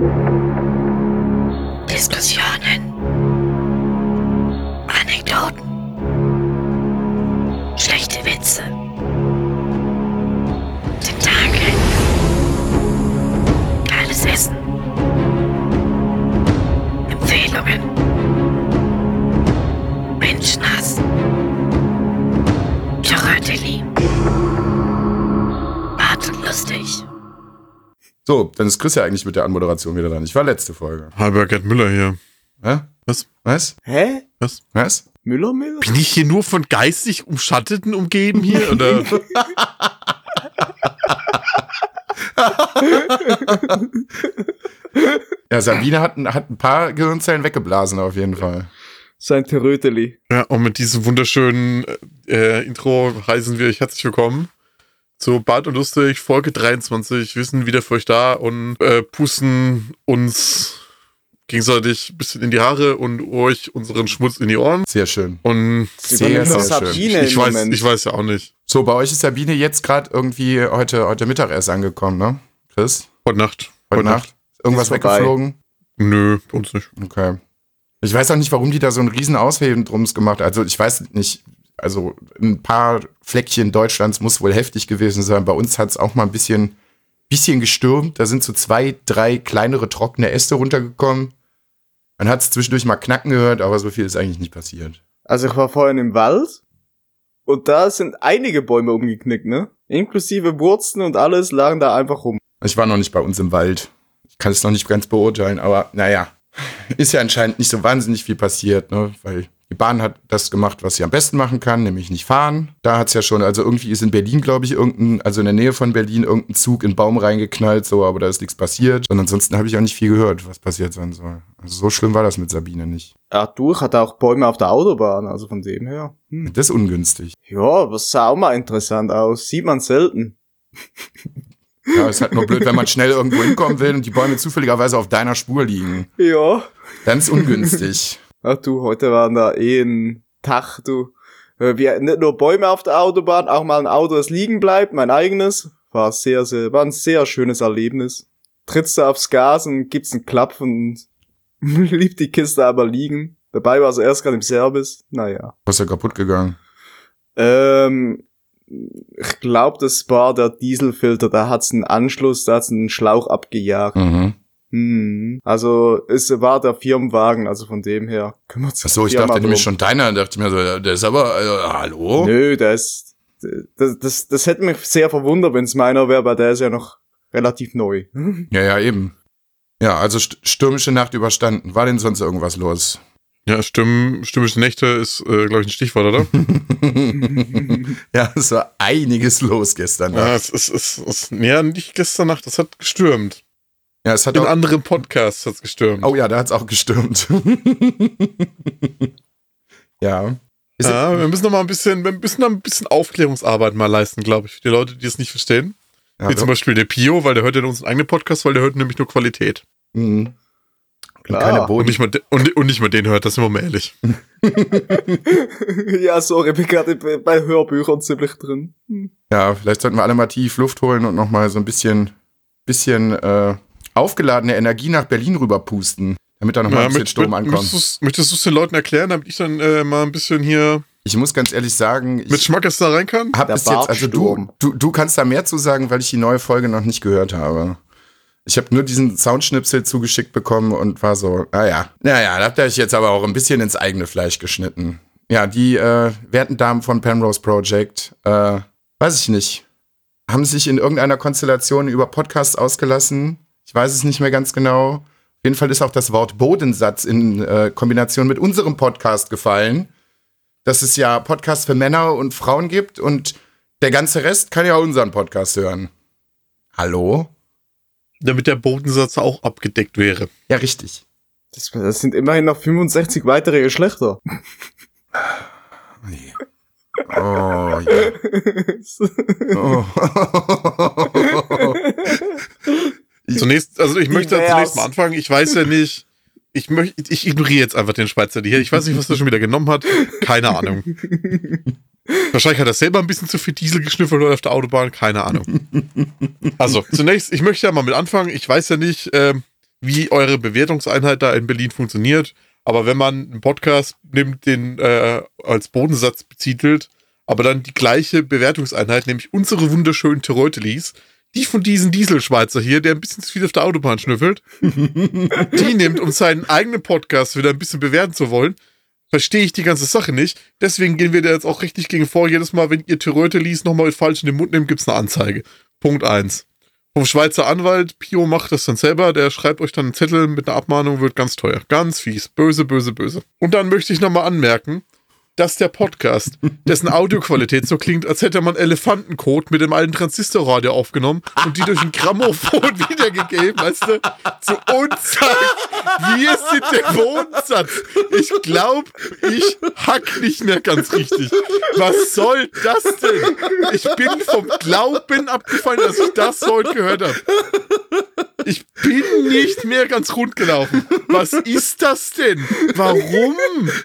Diskussionen, Anekdoten, schlechte Witze, Tentakel, geiles Essen, Empfehlungen, Menschenhass, Choratelli, Hart und lustig. So, dann ist Chris ja eigentlich mit der Anmoderation wieder dran. Ich war letzte Folge. Halber Gerd Müller hier. Hä? Was? Hä? Was? Müller? Bin ich hier nur von geistig Umschatteten umgeben hier? Oder? Ja, Sabine hat ein paar Gehirnzellen weggeblasen auf jeden Fall. Sein Teröteli. Ja, und mit diesem wunderschönen Intro heißen wir euch herzlich willkommen zu Bart und Lustig, Folge 23. Wir sind wieder für euch da und pusten uns gegenseitig ein bisschen in die Haare und euch unseren Schmutz in die Ohren. Sehr schön. Und Sehr schön. Ich weiß ja auch nicht. So, bei euch ist Sabine jetzt gerade irgendwie heute Mittag erst angekommen, ne? Chris? Heute Nacht. Heute Nacht? Irgendwas weggeflogen? Nö, bei uns nicht. Okay. Ich weiß auch nicht, warum die da so einen riesen Ausheben drums gemacht haben. Also ich weiß nicht, also ein paar Fleckchen Deutschlands muss wohl heftig gewesen sein. Bei uns hat es auch mal ein bisschen gestürmt. Da sind so 2, 3 kleinere trockene Äste runtergekommen. Man hat es zwischendurch mal knacken gehört, aber so viel ist eigentlich nicht passiert. Also ich war vorhin im Wald und da sind einige Bäume umgeknickt, ne? Inklusive Wurzeln und alles lagen da einfach rum. Ich war noch nicht bei uns im Wald. Ich kann es noch nicht ganz beurteilen, aber naja. Ist ja anscheinend nicht so wahnsinnig viel passiert, ne? Weil die Bahn hat das gemacht, was sie am besten machen kann, nämlich nicht fahren. Da hat es ja schon, also irgendwie ist in Berlin, glaube ich, also in der Nähe von Berlin, irgendein Zug in einen Baum reingeknallt, so, aber da ist nichts passiert. Und ansonsten habe ich auch nicht viel gehört, was passiert sein soll. Also so schlimm war das mit Sabine nicht. Ja, du hatte auch Bäume auf der Autobahn, also von dem her. Das ist ungünstig. Ja, das sah auch mal interessant aus. Sieht man selten. Ja, ist halt nur blöd, wenn man schnell irgendwo hinkommen will und die Bäume zufälligerweise auf deiner Spur liegen. Ja. Dann ist ungünstig. Ach du, heute waren da ein Tag, du. Wir nicht nur Bäume auf der Autobahn, auch mal ein Auto, das liegen bleibt, mein eigenes. War ein sehr schönes Erlebnis. Trittst du aufs Gas und gibst einen Klapp und blieb die Kiste aber liegen. Dabei war sie erst gerade im Service. Naja. Was ist ja kaputt gegangen? Ich glaube, das war der Dieselfilter, da hat's einen Anschluss, da hat's einen Schlauch abgejagt. Also, es war der Firmenwagen, also von dem her kümmert sich. Achso, ich dachte nämlich schon deiner, dachte ich mir so, der ist aber, hallo? Nö, das hätte mich sehr verwundert, wenn es meiner wäre, weil der ist ja noch relativ neu. Ja, eben. Ja, also stürmische Nacht überstanden. War denn sonst irgendwas los? Ja, stürmische Nächte ist, glaube ich, ein Stichwort, oder? Ja, es war einiges los gestern Nacht. Ja, es ja, nicht gestern Nacht, das hat gestürmt. Ja, es hat in auch anderen Podcasts hat's gestürmt. Oh ja, da hat's auch gestürmt. Ja. Wir müssen noch ein bisschen Aufklärungsarbeit mal leisten, glaube ich, für die Leute, die es nicht verstehen. Ja, wie zum Beispiel der Pio, weil der hört ja unseren eigenen Podcast, weil der hört nämlich nur Qualität. Mhm. Klar. Keine Und nicht mal den hört, das sind wir mal ehrlich. Ja, sorry, bin gerade bei Hörbüchern ziemlich drin. Ja, vielleicht sollten wir alle mal tief Luft holen und nochmal so ein bisschen aufgeladene Energie nach Berlin rüberpusten, damit da nochmal ein bisschen Sturm ankommt. Möchtest du es den Leuten erklären, damit ich dann mal ein bisschen hier Ich muss ganz ehrlich sagen, mit Schmackes da rein kann? Hab bis jetzt, also du kannst da mehr zu sagen, weil ich die neue Folge noch nicht gehört habe. Ich habe nur diesen Soundschnipsel zugeschickt bekommen und war so, naja, da habt ihr euch jetzt aber auch ein bisschen ins eigene Fleisch geschnitten. Ja, die werten Damen von Penrose Project, weiß ich nicht, haben sich in irgendeiner Konstellation über Podcasts ausgelassen. Ich weiß es nicht mehr ganz genau. Auf jeden Fall ist auch das Wort Bodensatz in Kombination mit unserem Podcast gefallen, dass es ja Podcasts für Männer und Frauen gibt und der ganze Rest kann ja unseren Podcast hören. Hallo? Damit der Bodensatz auch abgedeckt wäre. Ja, richtig. Das sind immerhin noch 65 weitere Geschlechter. Nee. Oh, ja. Oh. Zunächst, also ich möchte zunächst mal anfangen. Ich weiß ja nicht, ich ignoriere jetzt einfach den Schweizer hier. Ich weiß nicht, was er schon wieder genommen hat. Keine Ahnung. Wahrscheinlich hat er selber ein bisschen zu viel Diesel geschnüffelt auf der Autobahn. Keine Ahnung. Also, zunächst, ich möchte ja mal mit anfangen. Ich weiß ja nicht, wie eure Bewertungseinheit da in Berlin funktioniert. Aber wenn man einen Podcast nimmt, den als Bodensatz betitelt, aber dann die gleiche Bewertungseinheit, nämlich unsere wunderschönen Terreutelis, die von diesem Dieselschweizer hier, der ein bisschen zu viel auf der Autobahn schnüffelt, die nimmt, um seinen eigenen Podcast wieder ein bisschen bewerten zu wollen, verstehe ich die ganze Sache nicht. Deswegen gehen wir da jetzt auch richtig gegen vor. Jedes Mal, wenn ihr Terreutelis nochmal falsch in den Mund nehmt, gibt es eine Anzeige. Punkt 1. Vom Schweizer Anwalt, Pio macht das dann selber, der schreibt euch dann einen Zettel mit einer Abmahnung, wird ganz teuer. Ganz fies. Böse, böse, böse. Und dann möchte ich nochmal anmerken, dass der Podcast, dessen Audioqualität so klingt, als hätte man Elefantenkot mit dem alten Transistorradio aufgenommen und die durch ein Grammophon wiedergegeben, weißt du, zu uns sagt, wir sind der Bodensatz. Ich glaube, ich hack nicht mehr ganz richtig. Was soll das denn? Ich bin vom Glauben abgefallen, dass ich das heute gehört habe. Ich bin nicht mehr ganz rund gelaufen. Was ist das denn? Warum?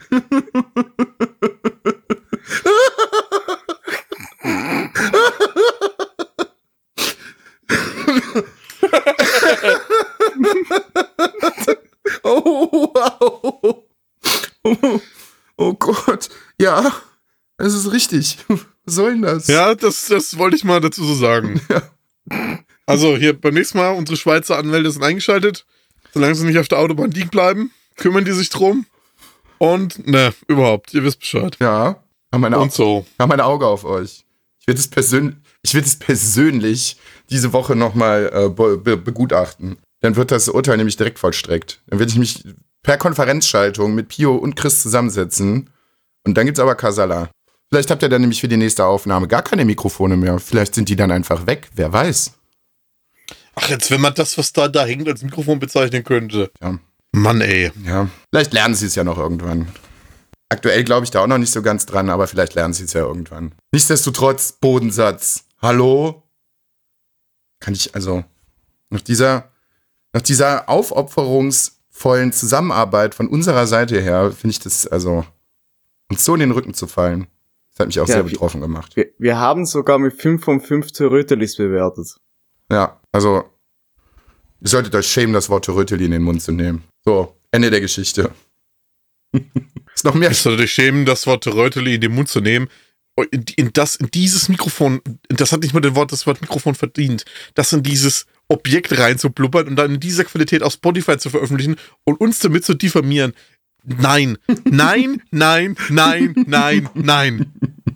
Oh, wow. Oh Gott. Ja, es ist richtig. Was soll denn das? Ja, das wollte ich mal dazu so sagen. Ja. Also hier beim nächsten Mal, unsere Schweizer Anwälte sind eingeschaltet. Solange sie nicht auf der Autobahn liegen bleiben, kümmern die sich drum. Und, ne, überhaupt, ihr wisst Bescheid. Ja, haben meine Und so. Haben ein Auge auf euch. Ich werde es persönlich diese Woche nochmal begutachten. Dann wird das Urteil nämlich direkt vollstreckt. Dann werde ich mich per Konferenzschaltung mit Pio und Chris zusammensetzen. Und dann gibt's aber Kasala. Vielleicht habt ihr dann nämlich für die nächste Aufnahme gar keine Mikrofone mehr. Vielleicht sind die dann einfach weg. Wer weiß. Ach, jetzt, wenn man das, was da hängt, als Mikrofon bezeichnen könnte. Ja. Mann, ey. Ja. Vielleicht lernen sie es ja noch irgendwann. Aktuell glaube ich da auch noch nicht so ganz dran, aber vielleicht lernen sie es ja irgendwann. Nichtsdestotrotz, Bodensatz. Hallo? Kann ich, also, nach dieser aufopferungsvollen Zusammenarbeit von unserer Seite her, finde ich das, also, uns so in den Rücken zu fallen, das hat mich auch sehr betroffen gemacht. Wir haben sogar mit 5 von 5 Terrötelis bewertet. Ja, also, ihr solltet euch schämen, das Wort Terröteli in den Mund zu nehmen. So, Ende der Geschichte. Ist noch mehr. Ich sollte dich schämen, das Wort Röteli in den Mund zu nehmen. In dieses Mikrofon, das hat nicht mal das Wort Mikrofon verdient, das in dieses Objekt reinzublubbern und dann in dieser Qualität auf Spotify zu veröffentlichen und uns damit zu diffamieren. Nein, nein, nein, nein, nein, nein.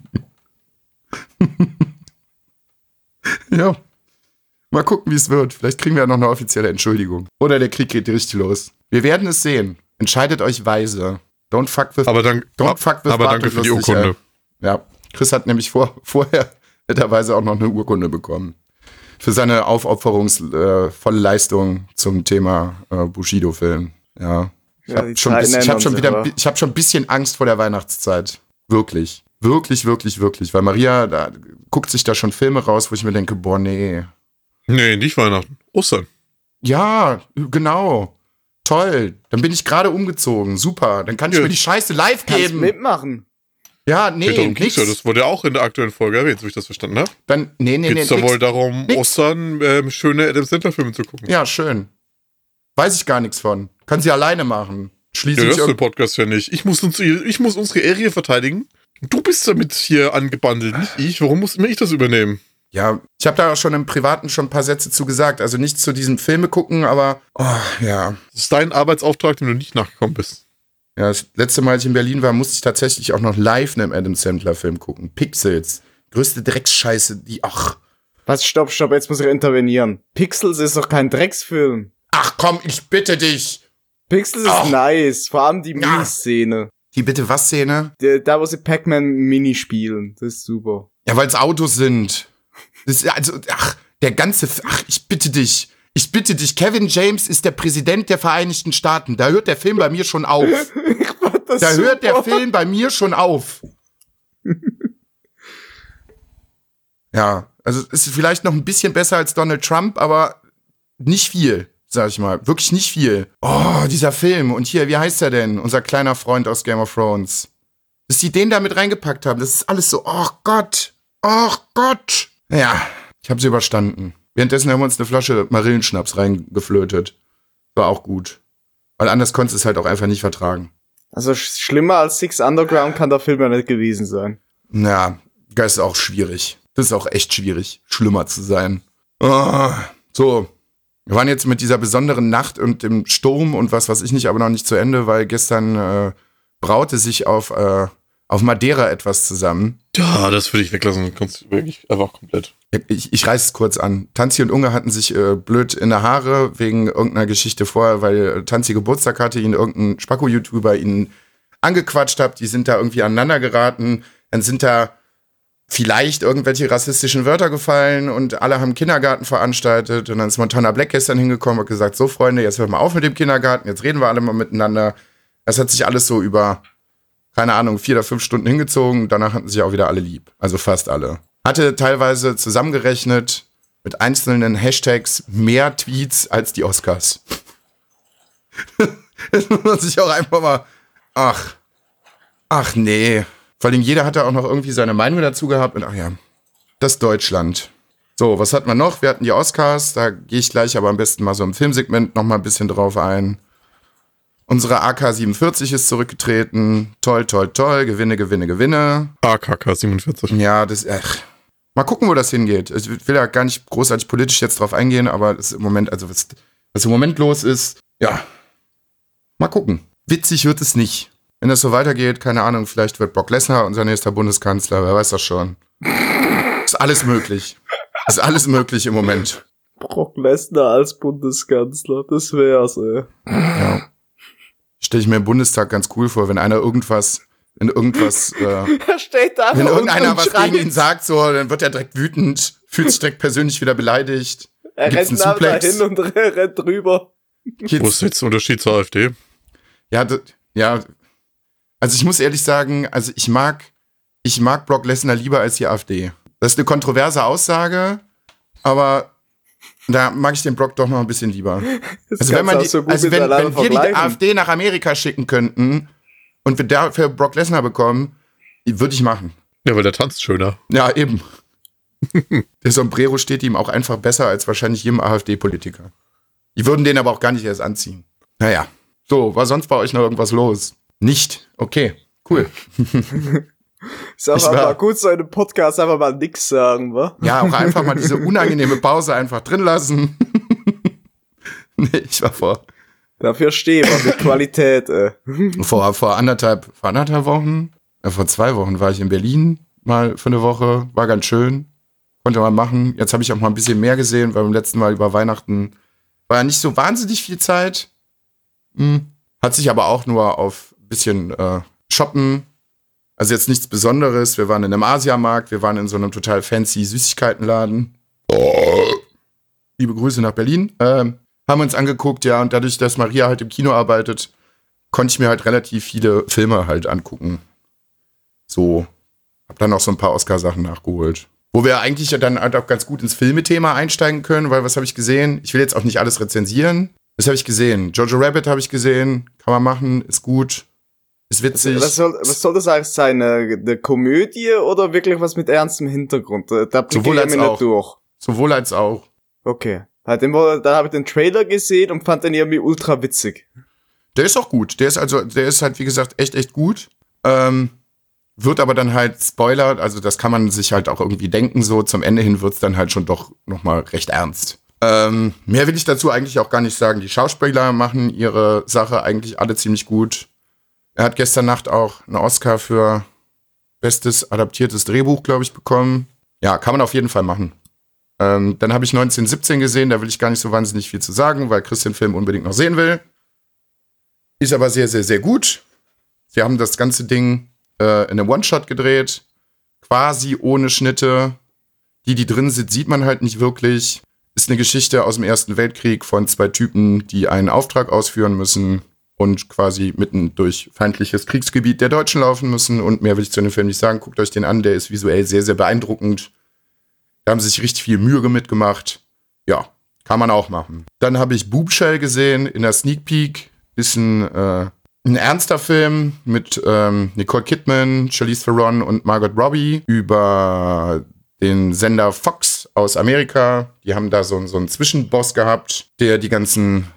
Ja. Mal gucken, wie es wird. Vielleicht kriegen wir ja noch eine offizielle Entschuldigung. Oder der Krieg geht richtig los. Wir werden es sehen. Entscheidet euch weise. Don't fuck with danke für die Urkunde. Ja, Chris hat nämlich vorher netterweise auch noch eine Urkunde bekommen. Für seine aufopferungsvolle Leistung zum Thema Bushido-Film. Ja. Ich habe schon ein bisschen Angst vor der Weihnachtszeit. Wirklich. Wirklich, wirklich, wirklich. Weil Maria, da guckt sich da schon Filme raus, wo ich mir denke, boah, nee. Nee, nicht Weihnachten. Ostern. Ja, genau. Toll. Dann bin ich gerade umgezogen. Super. Dann kann ich mir die Scheiße live Kannst geben. mitmachen. Ja, nee, nix. Das wurde ja auch in der aktuellen Folge erwähnt, so ich das verstanden habe. Dann, Geht's da wohl darum, Ostern schöne Adam Sandler-Filme zu gucken. Ja, schön. Weiß ich gar nichts von. Kann sie alleine machen. Schließlich hörst du den Podcast ja nicht. Ich muss unsere Area verteidigen. Du bist damit hier angebandelt, nicht ich. Warum muss mir ich das übernehmen? Ja, ich habe da auch schon im Privaten schon ein paar Sätze zu gesagt. Also nichts zu diesem Filme gucken, aber ja. Das ist dein Arbeitsauftrag, dem du nicht nachgekommen bist. Ja, das letzte Mal, als ich in Berlin war, musste ich tatsächlich auch noch live einen Adam Sandler-Film gucken. Pixels. Größte Drecksscheiße, Was, stopp, jetzt muss ich intervenieren. Pixels ist doch kein Drecksfilm. Ach komm, ich bitte dich. Pixels ist nice, vor allem die Miniszene. Die bitte was Szene? Da, wo sie Pac-Man Mini spielen, das ist super. Ja, weil es Autos sind. Das ist, ich bitte dich. Ich bitte dich, Kevin James ist der Präsident der Vereinigten Staaten. Da hört der Film bei mir schon auf. Hört der Film bei mir schon auf. Ja, also es ist vielleicht noch ein bisschen besser als Donald Trump, aber nicht viel, sag ich mal. Wirklich nicht viel. Oh, dieser Film. Und hier, wie heißt er denn? Unser kleiner Freund aus Game of Thrones. Dass die den da mit reingepackt haben, das ist alles so, oh Gott. Ja, ich habe sie überstanden. Währenddessen haben wir uns eine Flasche Marillenschnaps reingeflötet. War auch gut. Weil anders konntest du es halt auch einfach nicht vertragen. Also schlimmer als Six Underground kann der Film ja nicht gewesen sein. Ja, das ist auch schwierig. Das ist auch echt schwierig, schlimmer zu sein. So, wir waren jetzt mit dieser besonderen Nacht und dem Sturm und was weiß ich nicht, aber noch nicht zu Ende, weil gestern braute sich auf Madeira etwas zusammen. Ja, das würde ich weglassen. Kannst du wirklich einfach komplett. Ich reiß es kurz an. Tanzi und Unge hatten sich blöd in der Haare wegen irgendeiner Geschichte vorher, weil Tanzi Geburtstag hatte, ihn irgendein Spacko-YouTuber ihn angequatscht hat. Die sind da irgendwie aneinander geraten. Dann sind da vielleicht irgendwelche rassistischen Wörter gefallen und alle haben Kindergarten veranstaltet. Und dann ist Montana Black gestern hingekommen und gesagt, so Freunde, jetzt hört mal auf mit dem Kindergarten, jetzt reden wir alle mal miteinander. Das hat sich alles so über, keine Ahnung, 4 oder 5 Stunden hingezogen. Danach hatten sich auch wieder alle lieb. Also fast alle. Hatte teilweise zusammengerechnet mit einzelnen Hashtags mehr Tweets als die Oscars. Das muss man sich auch einfach mal, ach nee. Vor allem jeder hatte auch noch irgendwie seine Meinung dazu gehabt. Und ach ja, das Deutschland. So, was hatten wir noch? Wir hatten die Oscars. Da gehe ich gleich aber am besten mal so im Filmsegment noch mal ein bisschen drauf ein. Unsere AK-47 ist zurückgetreten. Toll, toll, toll. Gewinne. AKK-47. Ja, mal gucken, wo das hingeht. Ich will ja gar nicht großartig politisch jetzt drauf eingehen, aber das im Moment, also was im Moment los ist, ja, mal gucken. Witzig wird es nicht. Wenn das so weitergeht, keine Ahnung, vielleicht wird Brock Lesnar unser nächster Bundeskanzler, wer weiß das schon. Ist alles möglich. Ist alles möglich im Moment. Brock Lesnar als Bundeskanzler, das wär's, ey. Ja. Stelle ich mir im Bundestag ganz cool vor, wenn irgendwas steht da wenn irgendeiner was schreit. gegen ihn sagt, so, dann wird er direkt wütend, fühlt sich direkt persönlich wieder beleidigt. Er Gibt's rennt einen da Suplex? hin und rennt drüber. Wo ist jetzt der Unterschied zur AfD? Ja, also ich muss ehrlich sagen, also ich mag Brock Lesnar lieber als die AfD. Das ist eine kontroverse Aussage, aber da mag ich den Brock doch noch ein bisschen lieber. Also wenn wir die AfD nach Amerika schicken könnten und wir dafür Brock Lesnar bekommen, würde ich machen. Ja, weil der tanzt schöner. Ja, eben. Der Sombrero steht ihm auch einfach besser als wahrscheinlich jedem AfD-Politiker. Die würden den aber auch gar nicht erst anziehen. Naja. So, war sonst bei euch noch irgendwas los? Nicht? Okay, cool. Ist einfach mal gut, so in einem Podcast einfach mal nix sagen, wa? Ja, auch einfach mal diese unangenehme Pause einfach drin lassen. Nee, ich war Dafür stehen wir mit Qualität, vor anderthalb Wochen, vor 2 Wochen war ich in Berlin mal für eine Woche, war ganz schön, konnte man machen. Jetzt habe ich auch mal ein bisschen mehr gesehen, weil beim letzten Mal über Weihnachten war ja nicht so wahnsinnig viel Zeit. Hat sich aber auch nur auf ein bisschen shoppen. Also jetzt nichts Besonderes. Wir waren in einem Asiamarkt, wir waren in so einem total fancy Süßigkeitenladen. Liebe Grüße nach Berlin. Haben uns angeguckt, ja, und dadurch, dass Maria halt im Kino arbeitet, konnte ich mir halt relativ viele Filme halt angucken. So, hab dann auch so ein paar Oscar-Sachen nachgeholt. Wo wir eigentlich ja dann halt auch ganz gut ins Filmethema einsteigen können, weil was habe ich gesehen? Ich will jetzt auch nicht alles rezensieren. Was habe ich gesehen? Jojo Rabbit habe ich gesehen. Kann man machen, ist gut. Ist witzig. Was soll das eigentlich sein? Eine Komödie oder wirklich was mit ernstem Hintergrund? Da blicke ich mir nicht durch. Sowohl als auch. Okay. Da habe ich den Trailer gesehen und fand den irgendwie ultra witzig. Der ist auch gut. Der ist halt, wie gesagt, echt gut. Wird aber dann halt Spoiler, also das kann man sich halt auch irgendwie denken, so zum Ende hin wird's dann halt schon doch nochmal recht ernst. Mehr will ich dazu eigentlich auch gar nicht sagen. Die Schauspieler machen ihre Sache eigentlich alle ziemlich gut. Er hat gestern Nacht auch einen Oscar für bestes adaptiertes Drehbuch, glaube ich, bekommen. Ja, kann man auf jeden Fall machen. Dann habe ich 1917 gesehen, da will ich gar nicht so wahnsinnig viel zu sagen, weil Chris den Film unbedingt noch sehen will. Ist aber sehr, sehr, sehr gut. Sie haben das ganze Ding in einem One-Shot gedreht, quasi ohne Schnitte. Die drin sind, sieht man halt nicht wirklich. Ist eine Geschichte aus dem Ersten Weltkrieg von 2 Typen, die einen Auftrag ausführen müssen und quasi mitten durch feindliches Kriegsgebiet der Deutschen laufen müssen. Und mehr will ich zu dem Film nicht sagen. Guckt euch den an, der ist visuell sehr, sehr beeindruckend. Da haben sie sich richtig viel Mühe mitgemacht. Ja, kann man auch machen. Dann habe ich Boobshell gesehen in der Sneak Peek. Ist ein ernster Film mit Nicole Kidman, Charlize Theron und Margot Robbie über den Sender Fox aus Amerika. Die haben da so einen Zwischenboss gehabt, der die ganzen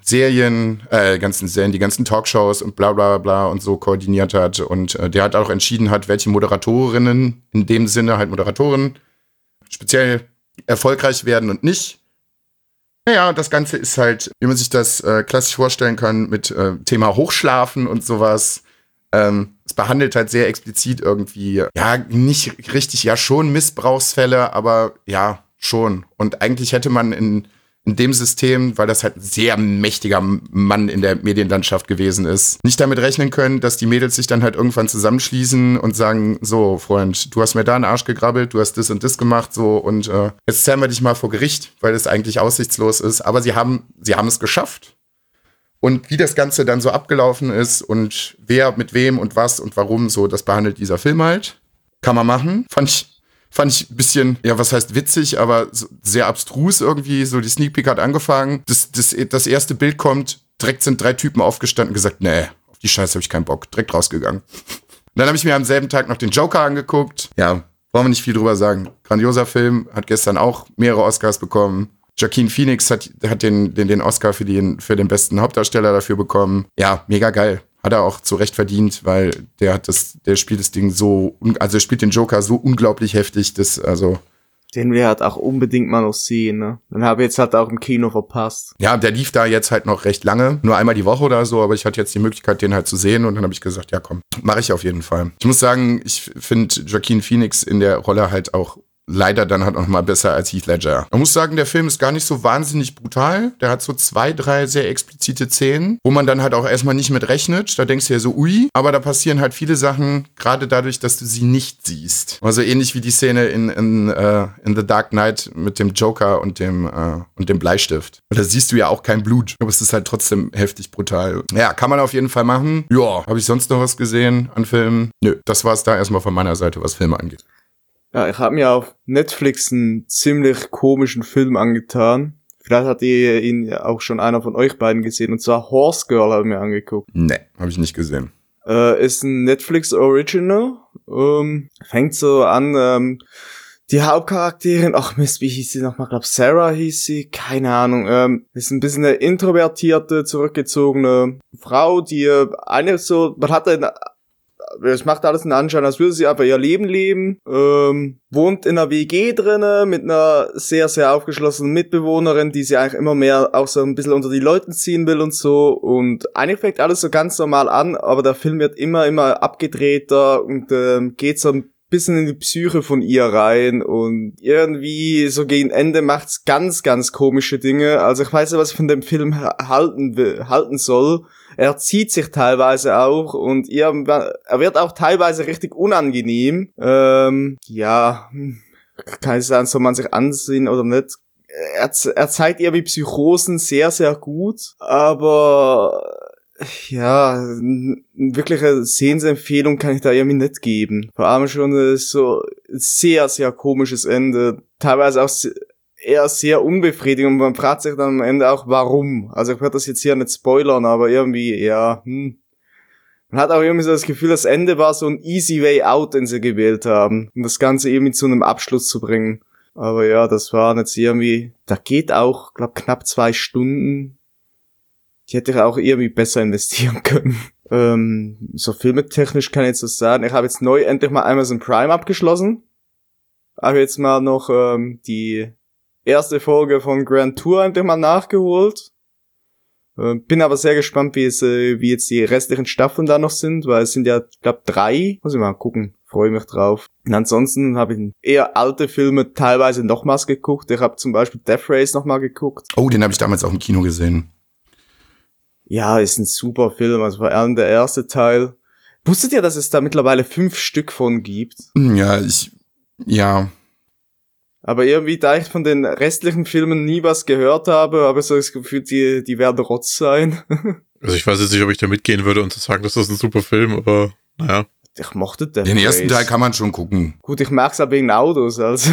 die ganzen Talkshows und bla bla bla und so koordiniert hat. Und der hat auch entschieden hat, welche Moderatorinnen, in dem Sinne halt Moderatorinnen, speziell erfolgreich werden und nicht. Naja, das Ganze ist halt, wie man sich das klassisch vorstellen kann, mit Thema Hochschlafen und sowas. Es behandelt halt sehr explizit irgendwie, ja, nicht richtig, ja, schon Missbrauchsfälle, aber ja, schon. Und eigentlich hätte man in dem System, weil das halt ein sehr mächtiger Mann in der Medienlandschaft gewesen ist, nicht damit rechnen können, dass die Mädels sich dann halt irgendwann zusammenschließen und sagen, so, Freund, du hast mir da einen Arsch gegrabbelt, du hast das und das gemacht, so, und jetzt zerren wir dich mal vor Gericht, weil es eigentlich aussichtslos ist. Aber sie haben es geschafft. Und wie das Ganze dann so abgelaufen ist und wer mit wem und was und warum, so, das behandelt dieser Film halt. Kann man machen. Fand ich ein bisschen, ja, was heißt witzig, aber so sehr abstrus irgendwie. So, die Sneak Peek hat angefangen. Das erste Bild kommt, direkt sind 3 Typen aufgestanden und gesagt, nee, auf die Scheiße habe ich keinen Bock. Direkt rausgegangen. Und dann habe ich mir am selben Tag noch den Joker angeguckt. Ja, wollen wir nicht viel drüber sagen. Grandioser Film, hat gestern auch mehrere Oscars bekommen. Joaquin Phoenix hat den Oscar für den besten Hauptdarsteller dafür bekommen. Ja, mega geil. Hat er auch zu Recht verdient, weil der spielt das Ding er spielt den Joker so unglaublich heftig, den wir halt auch unbedingt mal noch sehen, ne? Den habe ich jetzt halt auch im Kino verpasst. Ja, der lief da jetzt halt noch recht lange, nur einmal die Woche oder so, aber ich hatte jetzt die Möglichkeit, den halt zu sehen und dann habe ich gesagt, ja komm, mache ich auf jeden Fall. Ich muss sagen, ich finde Joaquin Phoenix in der Rolle halt auch leider dann halt noch mal besser als Heath Ledger. Man muss sagen, der Film ist gar nicht so wahnsinnig brutal. Der hat so 2, 3 sehr explizite Szenen, wo man dann halt auch erstmal nicht mit rechnet. Da denkst du ja so, ui. Aber da passieren halt viele Sachen, gerade dadurch, dass du sie nicht siehst. Also ähnlich wie die Szene in The Dark Knight mit dem Joker und dem Bleistift. Da siehst du ja auch kein Blut. Aber es ist halt trotzdem heftig brutal. Ja, kann man auf jeden Fall machen. Ja, habe ich sonst noch was gesehen an Filmen? Nö, das war's da erstmal von meiner Seite, was Filme angeht. Ja, ich habe mir auf Netflix einen ziemlich komischen Film angetan. Vielleicht hat ihn ja auch schon einer von euch beiden gesehen. Und zwar Horse Girl habe ich mir angeguckt. Nee, habe ich nicht gesehen. Ist ein Netflix Original. Fängt so an, die Hauptcharakterin, ach Mist, wie hieß sie nochmal? Glaub Sarah hieß sie, keine Ahnung. Ist ein bisschen eine introvertierte, zurückgezogene Frau, die eine so, es macht alles einen Anschein, als würde sie einfach ihr Leben leben, wohnt in einer WG drinne mit einer sehr, sehr aufgeschlossenen Mitbewohnerin, die sie eigentlich immer mehr auch so ein bisschen unter die Leute ziehen will und so, und eigentlich fängt alles so ganz normal an, aber der Film wird immer abgedrehter und geht so ein bisschen in die Psyche von ihr rein und irgendwie so gegen Ende macht's ganz, ganz komische Dinge. Also ich weiß nicht, was ich von dem Film halten soll. Er zieht sich teilweise auch und er wird auch teilweise richtig unangenehm. Ja, kann ich sagen, soll man sich ansehen oder nicht. Er zeigt irgendwie Psychosen sehr, sehr gut, aber ja, wirkliche Sehensempfehlung kann ich da irgendwie nicht geben. Vor allem schon so sehr, sehr komisches Ende. Teilweise auch eher sehr unbefriedigend und man fragt sich dann am Ende auch, warum. Also ich werde das jetzt hier nicht spoilern, aber irgendwie, ja, Man hat auch irgendwie so das Gefühl, das Ende war so ein easy way out, den sie gewählt haben, um das Ganze irgendwie zu einem Abschluss zu bringen. Aber ja, das war jetzt irgendwie, da geht auch, glaub, knapp 2 Stunden. Die hätte ich auch irgendwie besser investieren können. So filmetechnisch kann ich jetzt das sagen. Ich habe jetzt neu endlich mal Amazon Prime abgeschlossen. Habe jetzt mal noch die erste Folge von Grand Tour endlich mal nachgeholt. Bin aber sehr gespannt, wie jetzt die restlichen Staffeln da noch sind, weil es sind ja, ich glaube, 3. Muss ich mal gucken. Freue mich drauf. Und ansonsten habe ich eher alte Filme teilweise nochmals geguckt. Ich habe zum Beispiel Death Race nochmal geguckt. Oh, den habe ich damals auch im Kino gesehen. Ja, ist ein super Film, also vor allem der erste Teil. Wusstet ihr, dass es da mittlerweile 5 Stück von gibt? Ja. Aber irgendwie, da ich von den restlichen Filmen nie was gehört habe ich so das Gefühl, die werden Rotz sein. Also ich weiß jetzt nicht, ob ich da mitgehen würde und zu sagen, dass das ein super Film, aber naja. Ich mochte den. Den ersten Teil kann man schon gucken. Gut, ich mag's aber wegen Autos, also.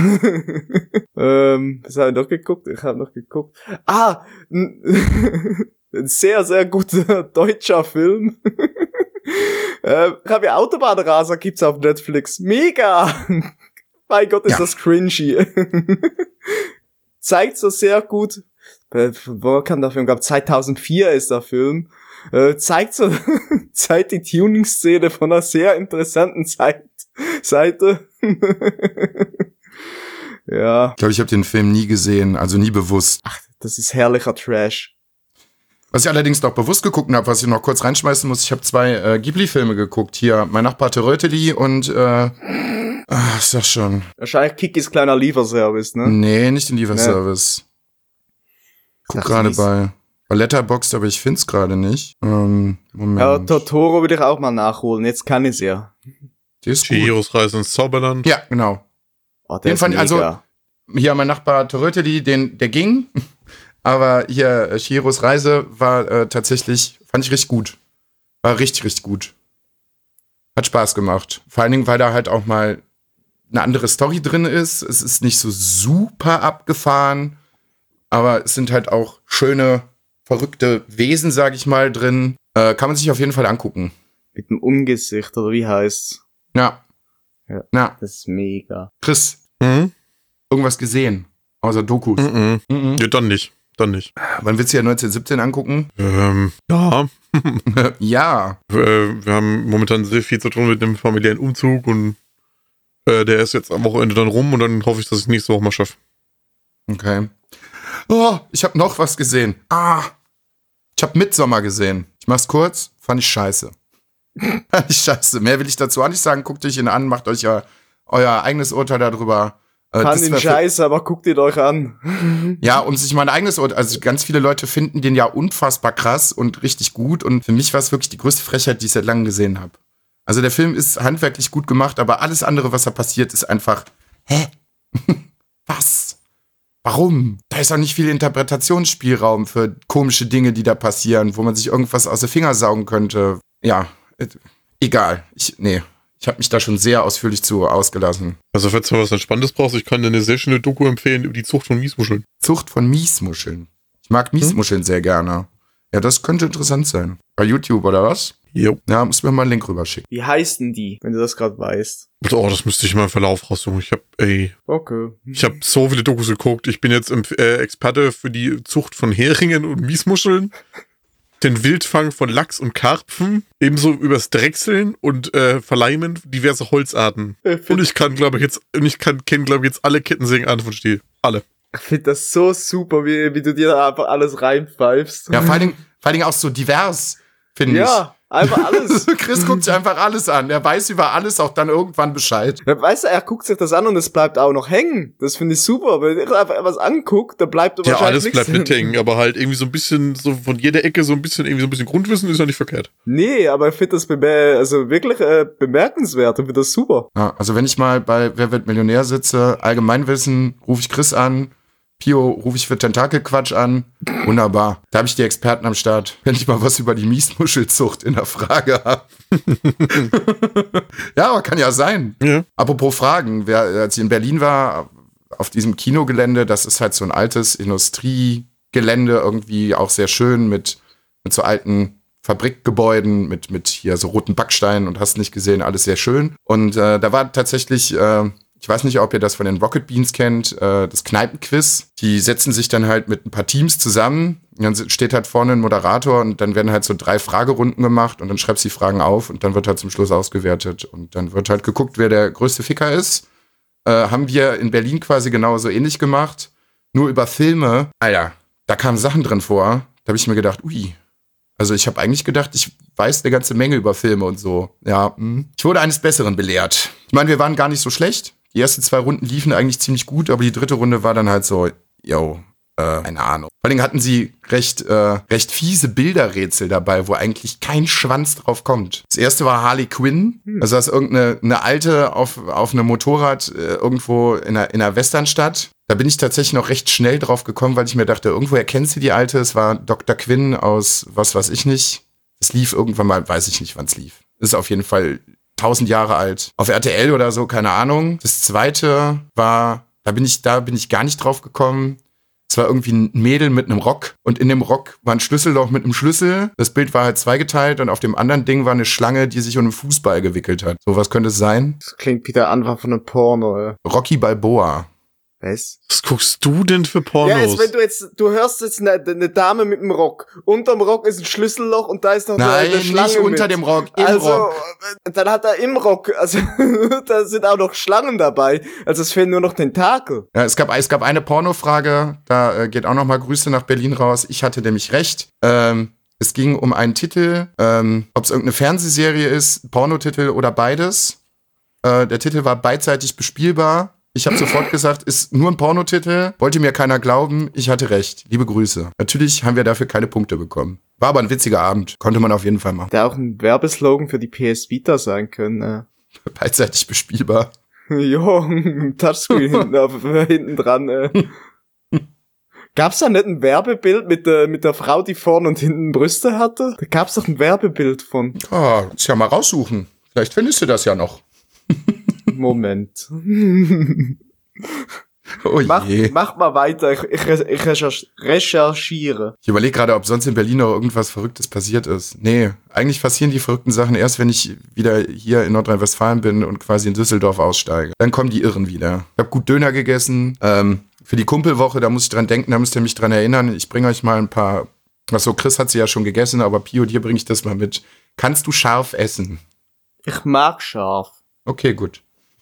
Was habe ich noch geguckt? Ein sehr, sehr guter deutscher Film. Autobahnraser gibt's auf Netflix. Mega! Mein Gott, ist das cringy. zeigt so sehr gut, wo kam der Film? Ich glaube 2004 ist der Film. Zeigt die Tuning-Szene von einer sehr interessanten Seite. Ja. Ich glaube, ich habe den Film nie gesehen, also nie bewusst. Ach, das ist herrlicher Trash. Was ich allerdings noch bewusst geguckt habe, was ich noch kurz reinschmeißen muss, ich habe 2 Ghibli-Filme geguckt. Hier, Mein Nachbar Teröteli und, ich sag schon. Wahrscheinlich Kikis kleiner Lieferservice, ne? Nee, nicht den Lieferservice. Guck gerade bei Letterboxd, aber ich find's gerade nicht. Moment. Ja, Totoro will ich auch mal nachholen, jetzt kann ich's ja. Die ist gut. Chihiros Reise ins Zauberland. Ja, genau. Oh, der Den ist fand, mega. also, hier Mein Nachbar Teröteli, der ging. Aber hier, Chihiros Reise war tatsächlich, fand ich richtig gut. War richtig, richtig gut. Hat Spaß gemacht. Vor allen Dingen, weil da halt auch mal eine andere Story drin ist. Es ist nicht so super abgefahren, aber es sind halt auch schöne, verrückte Wesen, sag ich mal, drin. Kann man sich auf jeden Fall angucken. Mit dem Ungesicht, oder wie heißt's? Ja. Ja. Na, Das ist mega. Chris, Mhm. irgendwas gesehen? Außer Dokus. Mhm. Mhm. Ja, dann nicht. Wann willst du ja 1917 angucken? Ja. Ja. Wir haben momentan sehr viel zu tun mit dem familiären Umzug und der ist jetzt am Wochenende dann rum und dann hoffe ich, dass ich nächste Woche mal schaffe. Okay. Oh, ich habe noch was gesehen. Ich habe Midsommar gesehen. Ich mach's kurz. Fand ich scheiße. Fand ich scheiße. Mehr will ich dazu auch nicht sagen. Guckt euch ihn an, macht euch ja euer eigenes Urteil darüber. Fand ihn scheiße, aber guckt ihn euch an. Ja, um sich mein eigenes Urteil. Also ganz viele Leute finden den ja unfassbar krass und richtig gut. Und für mich war es wirklich die größte Frechheit, die ich seit langem gesehen habe. Also der Film ist handwerklich gut gemacht, aber alles andere, was da passiert, ist einfach, was? Warum? Da ist auch nicht viel Interpretationsspielraum für komische Dinge, die da passieren, wo man sich irgendwas aus den Fingern saugen könnte. Ja, egal. Ich habe mich da schon sehr ausführlich zu ausgelassen. Also falls du was Entspanntes brauchst, ich kann dir eine sehr schöne Doku empfehlen über die Zucht von Miesmuscheln. Zucht von Miesmuscheln. Ich mag Miesmuscheln sehr gerne. Ja, das könnte interessant sein. Bei YouTube oder was? Jo. Ja, muss mir mal einen Link rüberschicken. Wie heißen die, wenn du das gerade weißt? Oh, das müsste ich mal im Verlauf raussuchen. Ich habe so viele Dokus geguckt. Ich bin jetzt Experte für die Zucht von Heringen und Miesmuscheln, den Wildfang von Lachs und Karpfen, ebenso übers Drechseln und Verleimen diverse Holzarten. Und ich kenne, glaube ich, jetzt alle Kettensägenarten von Stiel. Alle. Ich finde das so super, wie du dir da einfach alles reinpfeifst. Ja, vor allen Dingen auch so divers, finde ich. Ja, einfach alles. Chris guckt sich einfach alles an. Er weiß über alles auch dann irgendwann Bescheid. Weißt du, er guckt sich das an und es bleibt auch noch hängen. Das finde ich super. Wenn er einfach was anguckt, dann bleibt Ja, wahrscheinlich alles nichts bleibt mithängen, aber halt irgendwie so ein bisschen, so von jeder Ecke so ein bisschen Grundwissen ist ja nicht verkehrt. Nee, aber ich finde das wirklich bemerkenswert und finde das super. Ja, also wenn ich mal bei Wer wird Millionär sitze, Allgemeinwissen, rufe ich Chris an. Pio rufe ich für Tentakelquatsch an. Wunderbar. Da habe ich die Experten am Start, wenn ich mal was über die Miesmuschelzucht in der Frage habe. Ja, aber kann ja sein. Ja. Apropos Fragen, als ich in Berlin war, auf diesem Kinogelände, das ist halt so ein altes Industriegelände, irgendwie auch sehr schön mit so alten Fabrikgebäuden, mit hier so roten Backsteinen und hast nicht gesehen, alles sehr schön. Und da war tatsächlich ich weiß nicht, ob ihr das von den Rocket Beans kennt, das Kneipenquiz. Die setzen sich dann halt mit ein paar Teams zusammen. Und dann steht halt vorne ein Moderator und dann werden halt so 3 Fragerunden gemacht und dann schreibst du die Fragen auf und dann wird halt zum Schluss ausgewertet. Und dann wird halt geguckt, wer der größte Ficker ist. Haben wir in Berlin quasi genauso ähnlich gemacht. Nur über Filme. Alter, da kamen Sachen drin vor. Da habe ich mir gedacht, ui. Also ich habe eigentlich gedacht, ich weiß eine ganze Menge über Filme und so. Ja, ich wurde eines Besseren belehrt. Ich meine, wir waren gar nicht so schlecht. Die ersten 2 Runden liefen eigentlich ziemlich gut, aber die 3. Runde war dann halt so, keine Ahnung. Vor allem hatten sie recht fiese Bilderrätsel dabei, wo eigentlich kein Schwanz drauf kommt. Das erste war Harley Quinn. Also das ist irgendeine Alte auf einem Motorrad irgendwo in einer Westernstadt. Da bin ich tatsächlich noch recht schnell drauf gekommen, weil ich mir dachte, irgendwo erkennst du die Alte. Es war Dr. Quinn aus was weiß ich nicht. Es lief irgendwann mal, weiß ich nicht, wann es lief. Ist auf jeden Fall 1000 Jahre alt. Auf RTL oder so, keine Ahnung. Das zweite war, da bin ich gar nicht drauf gekommen. Es war irgendwie ein Mädel mit einem Rock und in dem Rock war ein Schlüsselloch mit einem Schlüssel. Das Bild war halt zweigeteilt und auf dem anderen Ding war eine Schlange, die sich um einen Fußball gewickelt hat. So, was könnte es sein? Das klingt wie der Anfang von einem Porno, ey. Rocky Balboa. Was? Was guckst du denn für Pornos? Ja, wenn du hörst jetzt eine Dame mit einem Rock. Unterm Rock ist ein Schlüsselloch und da ist noch eine Schlange nicht unter mit. dem Rock, im Also, Rock. dann hat er im Rock, also, da sind auch noch Schlangen dabei. Also, es fehlen nur noch Tentakel. Ja, es gab eine Pornofrage, da geht auch noch mal Grüße nach Berlin raus. Ich hatte nämlich recht. Es ging um einen Titel, ob es irgendeine Fernsehserie ist, Pornotitel oder beides. Der Titel war beidseitig bespielbar. Ich habe sofort gesagt, ist nur ein Pornotitel. Wollte mir keiner glauben. Ich hatte recht. Liebe Grüße. Natürlich haben wir dafür keine Punkte bekommen. War aber ein witziger Abend. Konnte man auf jeden Fall machen. Der auch ein Werbeslogan für die PS Vita sein können. Beidseitig bespielbar. Jo, Touchscreen hinten dran. Gab's da nicht ein Werbebild mit der Frau, die vorne und hinten Brüste hatte? Da gab's doch ein Werbebild von. Ah, muss ja mal raussuchen. Vielleicht findest du das ja noch. Moment. Oh je. Mach mal weiter, ich recherchiere. Ich überlege gerade, ob sonst in Berlin noch irgendwas Verrücktes passiert ist. Nee, eigentlich passieren die verrückten Sachen erst, wenn ich wieder hier in Nordrhein-Westfalen bin und quasi in Düsseldorf aussteige. Dann kommen die Irren wieder. Ich habe gut Döner gegessen. Für die Kumpelwoche, da muss ich dran denken, da müsst ihr mich dran erinnern. Ich bringe euch mal ein paar. Achso, Chris hat sie ja schon gegessen, aber Pio, dir bringe ich das mal mit. Kannst du scharf essen? Ich mag scharf. Okay, gut.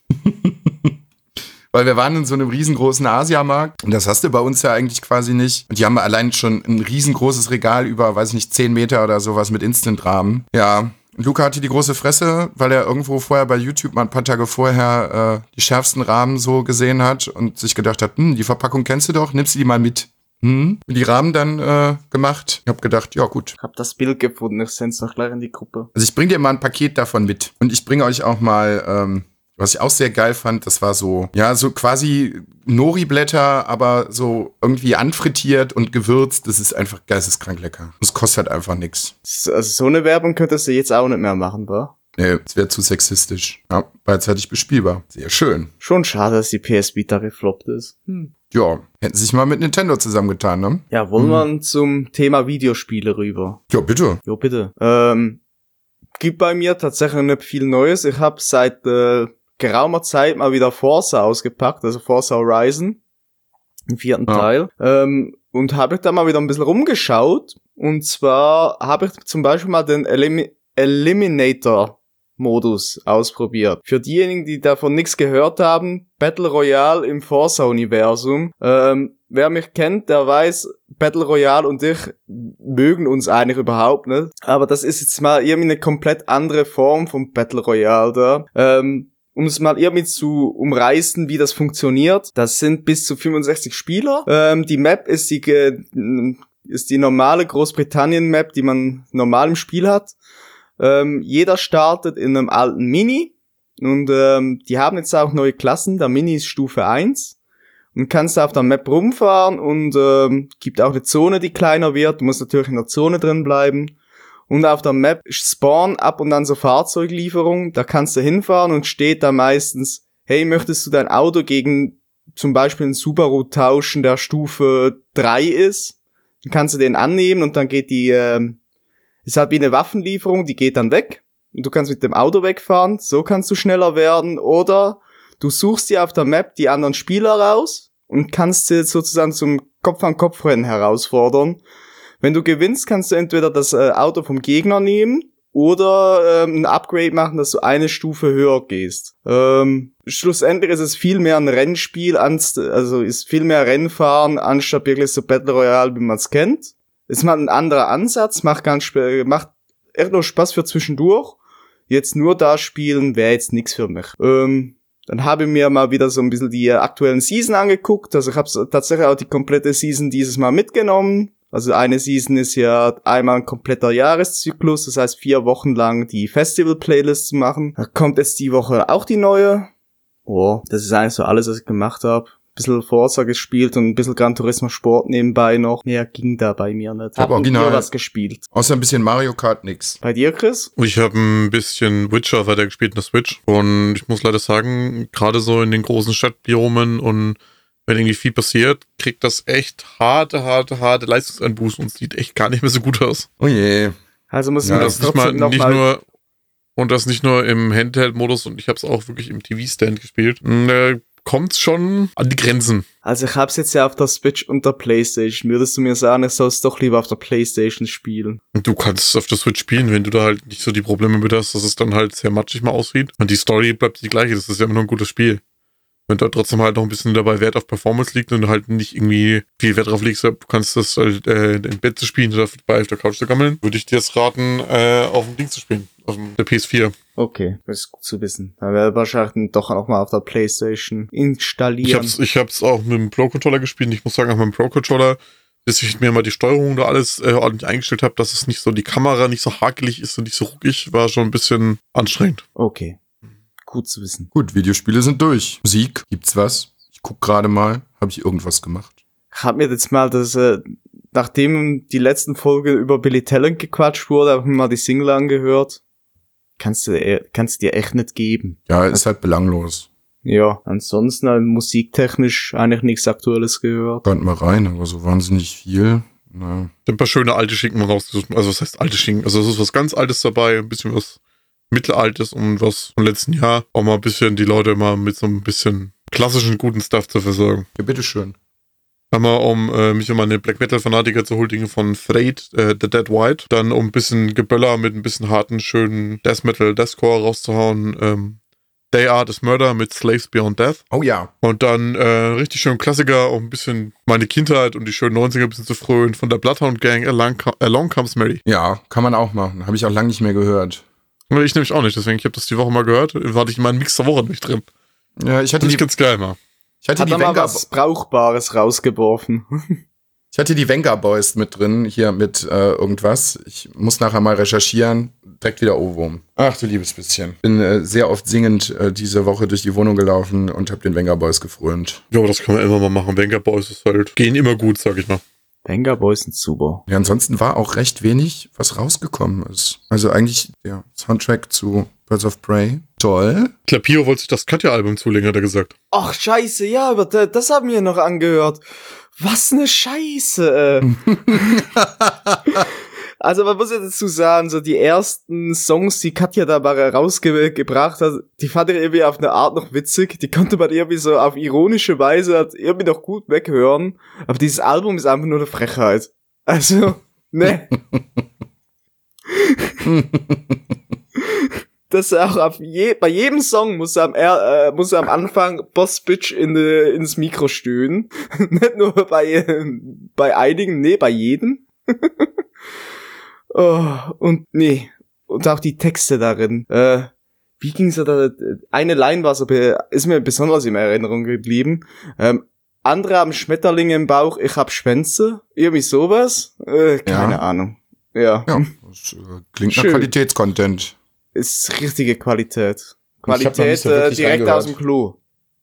Weil wir waren in so einem riesengroßen Asiamarkt und das hast du bei uns ja eigentlich quasi nicht. Und die haben allein schon ein riesengroßes Regal über, weiß ich nicht, 10 Meter oder sowas mit Instant-Rahmen. Ja, und Luca hatte die große Fresse, weil er irgendwo vorher bei YouTube mal ein paar Tage vorher die schärfsten Rahmen so gesehen hat und sich gedacht hat, die Verpackung kennst du doch, nimmst du die mal mit. Die Rahmen dann gemacht. Ich hab gedacht, ja gut. Ich hab das Bild gefunden, ich send's noch gleich in die Gruppe. Also ich bring dir mal ein Paket davon mit. Und ich bringe euch auch mal, was ich auch sehr geil fand, das war so, ja, so quasi Nori-Blätter, aber so irgendwie anfrittiert und gewürzt. Das ist einfach geisteskrank lecker. Das kostet halt einfach nix. Also so eine Werbung könntest du jetzt auch nicht mehr machen, wa? Nee, das wäre zu sexistisch. Ja, beidseitig bespielbar. Sehr schön. Schon schade, dass die PS Vita gefloppt ist. Ja, hätten sich mal mit Nintendo zusammengetan, ne? Ja, wollen wir zum Thema Videospiele rüber? Ja, bitte. Jo, bitte. Gibt bei mir tatsächlich nicht viel Neues. Ich habe seit geraumer Zeit mal wieder Forza ausgepackt, also Forza Horizon, im 4. Teil. Und habe ich da mal wieder ein bisschen rumgeschaut. Und zwar habe ich zum Beispiel mal den Eliminator-Modus ausprobiert. Für diejenigen, die davon nichts gehört haben, Battle Royale im Forza-Universum. Wer mich kennt, der weiß, Battle Royale und ich mögen uns eigentlich überhaupt nicht. Aber das ist jetzt mal irgendwie eine komplett andere Form von Battle Royale da. Um es mal irgendwie zu umreißen, wie das funktioniert. Das sind bis zu 65 Spieler. Die Map ist die normale Großbritannien-Map, die man normal im Spiel hat. Jeder startet in einem alten Mini. Und die haben jetzt auch neue Klassen. Der Mini ist Stufe 1. Und kannst auf der Map rumfahren und gibt auch eine Zone, die kleiner wird. Du musst natürlich in der Zone drin bleiben. Und auf der Map spawnen ab und an so Fahrzeuglieferungen. Da kannst du hinfahren und steht da meistens, hey, möchtest du dein Auto gegen zum Beispiel einen Subaru tauschen, der Stufe 3 ist? Dann kannst du den annehmen und dann geht die, ist halt wie eine Waffenlieferung, die geht dann weg. Und du kannst mit dem Auto wegfahren, so kannst du schneller werden. Oder du suchst dir auf der Map die anderen Spieler raus und kannst sie sozusagen zum Kopf-an-Kopf-Rennen herausfordern. Wenn du gewinnst, kannst du entweder das Auto vom Gegner nehmen oder ein Upgrade machen, dass du eine Stufe höher gehst. Schlussendlich ist es viel mehr ein Rennspiel, also ist viel mehr Rennfahren, anstatt wirklich so Battle Royale, wie man es kennt. Ist mal ein anderer Ansatz, macht echt nur Spaß für zwischendurch. Jetzt nur da spielen wäre jetzt nix für mich. Dann habe ich mir mal wieder so ein bisschen die aktuellen Season angeguckt. Also ich habe tatsächlich auch die komplette Season dieses Mal mitgenommen. Also eine Season ist ja einmal ein kompletter Jahreszyklus, das heißt 4 Wochen lang die Festival-Playlist zu machen. Da kommt jetzt die Woche auch die neue. Das ist eigentlich so alles, was ich gemacht habe. Bisschen Forza gespielt und ein bisschen Gran Turismo Sport nebenbei noch. Mehr ging da bei mir nicht. Hab original was gespielt. Außer ein bisschen Mario Kart, nix. Bei dir, Chris? Ich habe ein bisschen Witcher weitergespielt in der Switch. Und ich muss leider sagen, gerade so in den großen Stadtbiomen und wenn irgendwie viel passiert, kriegt das echt harte Leistungseinbußen und sieht echt gar nicht mehr so gut aus. Oh je. Also muss man das trotzdem Und das nicht nur im Handheld-Modus und ich habe es auch wirklich im TV-Stand gespielt. kommt's schon an die Grenzen. Also ich hab's jetzt ja auf der Switch und der Playstation. Würdest du mir sagen, ich soll es doch lieber auf der Playstation spielen? Und du kannst es auf der Switch spielen, wenn du da halt nicht so die Probleme mit hast, dass es dann halt sehr matschig mal aussieht. Und die Story bleibt die gleiche, das ist ja immer noch ein gutes Spiel. Wenn da trotzdem halt noch ein bisschen dabei Wert auf Performance liegt und du halt nicht irgendwie viel Wert drauf legst, du kannst das halt im Bett zu spielen oder dabei auf der Couch zu gammeln, würde ich dir jetzt raten, auf dem Ding zu spielen, auf der PS4. Okay, das ist gut zu wissen. Da werde ich wahrscheinlich doch auch mal auf der Playstation installieren. Ich hab's auch mit dem Pro-Controller gespielt. Ich muss sagen, auf meinem Pro-Controller, bis ich mir mal die Steuerung da alles ordentlich eingestellt habe, dass es nicht so, die Kamera nicht so hakelig ist und nicht so ruckig, war schon ein bisschen anstrengend. Okay. Gut zu wissen. Gut, Videospiele sind durch. Musik, gibt's was? Ich guck gerade mal. Habe ich irgendwas gemacht? Ich hab mir jetzt mal das, nachdem die letzten Folge über Billy Talent gequatscht wurde, habe ich mir mal die Single angehört. Kannst du dir echt nicht geben. Ja, ist halt belanglos. Ja, ansonsten musiktechnisch eigentlich nichts Aktuelles gehört. Hört mal rein, aber so wahnsinnig viel. Na. Ich hab ein paar schöne alte Schinken rausgesucht. Also was heißt alte Schinken? Also es ist was ganz Altes dabei, ein bisschen was Mittelaltes und was vom letzten Jahr. Auch mal ein bisschen die Leute mal mit so ein bisschen klassischen guten Stuff zu versorgen. Ja, bitteschön. Einmal, um mich um meine Black Metal Fanatiker zu huldigen von Freight, The Dead White. Dann um ein bisschen Geböller mit ein bisschen harten, schönen Death Metal, Deathcore rauszuhauen. They Are This Murder mit Slaves Beyond Death. Oh ja. Und dann richtig schön Klassiker, um ein bisschen meine Kindheit und die schönen 90er ein bisschen zu frönen. Von der Bloodhound Gang, Along Comes Mary. Ja, kann man auch machen. Habe ich auch lange nicht mehr gehört. Ich nämlich auch nicht, deswegen, ich habe das die Woche mal gehört. War ich in meinem Mix der Woche nicht drin. Ja, ich hatte Das ist ganz geil mal. Ich hatte Hat die er mal Venga, was Brauchbares rausgeworfen. ich hatte die Venga Boys mit drin, hier mit irgendwas. Ich muss nachher mal recherchieren. Direkt wieder Ohrwurm. Ach du liebes bisschen. Bin sehr oft singend diese Woche durch die Wohnung gelaufen und habe den Venga Boys gefrönt. Ja, aber das kann man immer mal machen. Venga Boys ist halt, gehen immer gut, sag ich mal. Venga Boys sind super. Ja, ansonsten war auch recht wenig, was rausgekommen ist. Also eigentlich der Soundtrack zu Birds of Prey. Toll. Klapiro wollte sich das Katja-Album zulegen, hat er gesagt. Ach, scheiße, ja, aber das haben wir noch angehört. Was ne Scheiße, Also man muss ja dazu sagen, so die ersten Songs, die Katja da mal rausgebracht hat, die fand ich irgendwie auf eine Art noch witzig. Die konnte man irgendwie so auf ironische Weise irgendwie noch gut weghören. Aber dieses Album ist einfach nur eine Frechheit. Also, ne. Dass er auch bei jedem Song muss er am Anfang Boss Bitch ins Mikro stöhnen. Nicht nur bei einigen, nee, bei jedem. Oh, und nee. Und auch die Texte darin. Wie ging's da? Eine Line war so, ist mir besonders in Erinnerung geblieben. Andere haben Schmetterlinge im Bauch, ich hab Schwänze. Irgendwie sowas. Keine Ahnung. Ja. Ja, das klingt nach Schön. Qualitätscontent. Ist richtige Qualität. Ich hab noch Qualität nicht so wirklich direkt reingehört. aus dem Klo.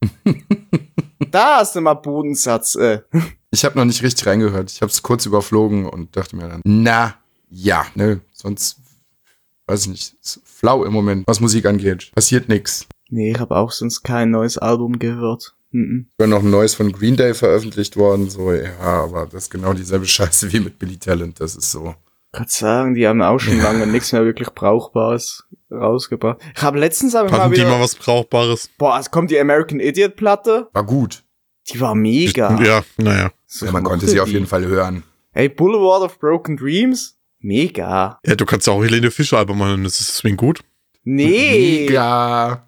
Da hast du mal Bodensatz. Ich habe noch nicht richtig reingehört. Ich habe es kurz überflogen und dachte mir dann, na, ja, ne, sonst, weiß ich nicht, ist flau im Moment, was Musik angeht. Passiert nix. Nee, ich habe auch sonst kein neues Album gehört. War noch ein neues von Green Day veröffentlicht worden, so, ja, aber das ist genau dieselbe Scheiße wie mit Billy Talent, das ist so. Ich kann sagen, die haben auch schon lange nichts mehr wirklich Brauchbares rausgebracht. Ich habe letztens mal Hatten die wieder... mal was Brauchbares? Boah, es kommt die American Idiot Platte. War gut. Die war mega. Ja, naja. So, Ja, man ich konnte mochte sie auf die. jeden Fall hören. Hey, Boulevard of Broken Dreams? Mega. Ja, du kannst ja auch Helene Fischer Album machen, das ist deswegen gut. Nee. Mega.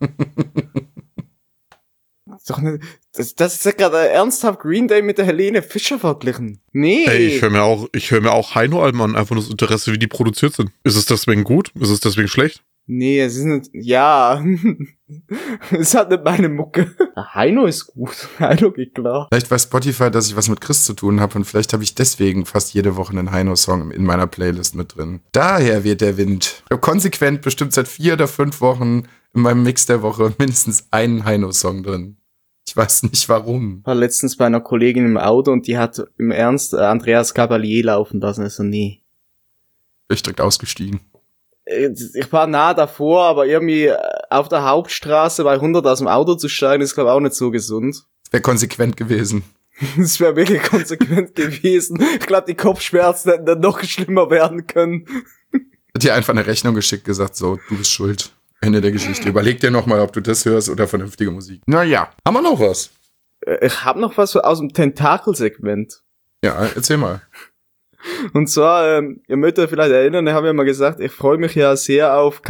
Doch nicht, das ist ja gerade ernsthaft Green Day mit der Helene Fischer verglichen. Nee. Ey, ich höre mir auch Heino-Alben an, einfach nur das Interesse, wie die produziert sind. Ist es deswegen gut? Ist es deswegen schlecht? Nee, es ist nicht, ja. Es hat nicht meine Mucke. Heino ist gut. Heino geht klar. Vielleicht weiß Spotify, dass ich was mit Chris zu tun habe und vielleicht habe ich deswegen fast jede Woche einen Heino-Song in meiner Playlist mit drin. Daher weht der Wind. Ich habe konsequent bestimmt seit 4 oder 5 Wochen in meinem Mix der Woche mindestens einen Heino-Song drin. Ich weiß nicht warum. Ich war letztens bei einer Kollegin im Auto und die hat im Ernst Andreas Gabalier laufen lassen. Also nee. Bin ich direkt ausgestiegen. Ich war nah davor, aber irgendwie auf der Hauptstraße bei 100 aus dem Auto zu steigen, ist glaube ich auch nicht so gesund. Wäre konsequent gewesen. Das wäre wirklich konsequent gewesen. Ich glaube, die Kopfschmerzen hätten dann noch schlimmer werden können. Hat dir einfach eine Rechnung geschickt, gesagt, so, du bist schuld. Ende der Geschichte. Überleg dir nochmal, ob du das hörst oder vernünftige Musik. Naja, haben wir noch was? Ich hab noch was aus dem Tentakel-Segment. Ja, erzähl mal. Und zwar, ihr mögt euch vielleicht erinnern, ich habe ja mal gesagt, ich freue mich ja sehr auf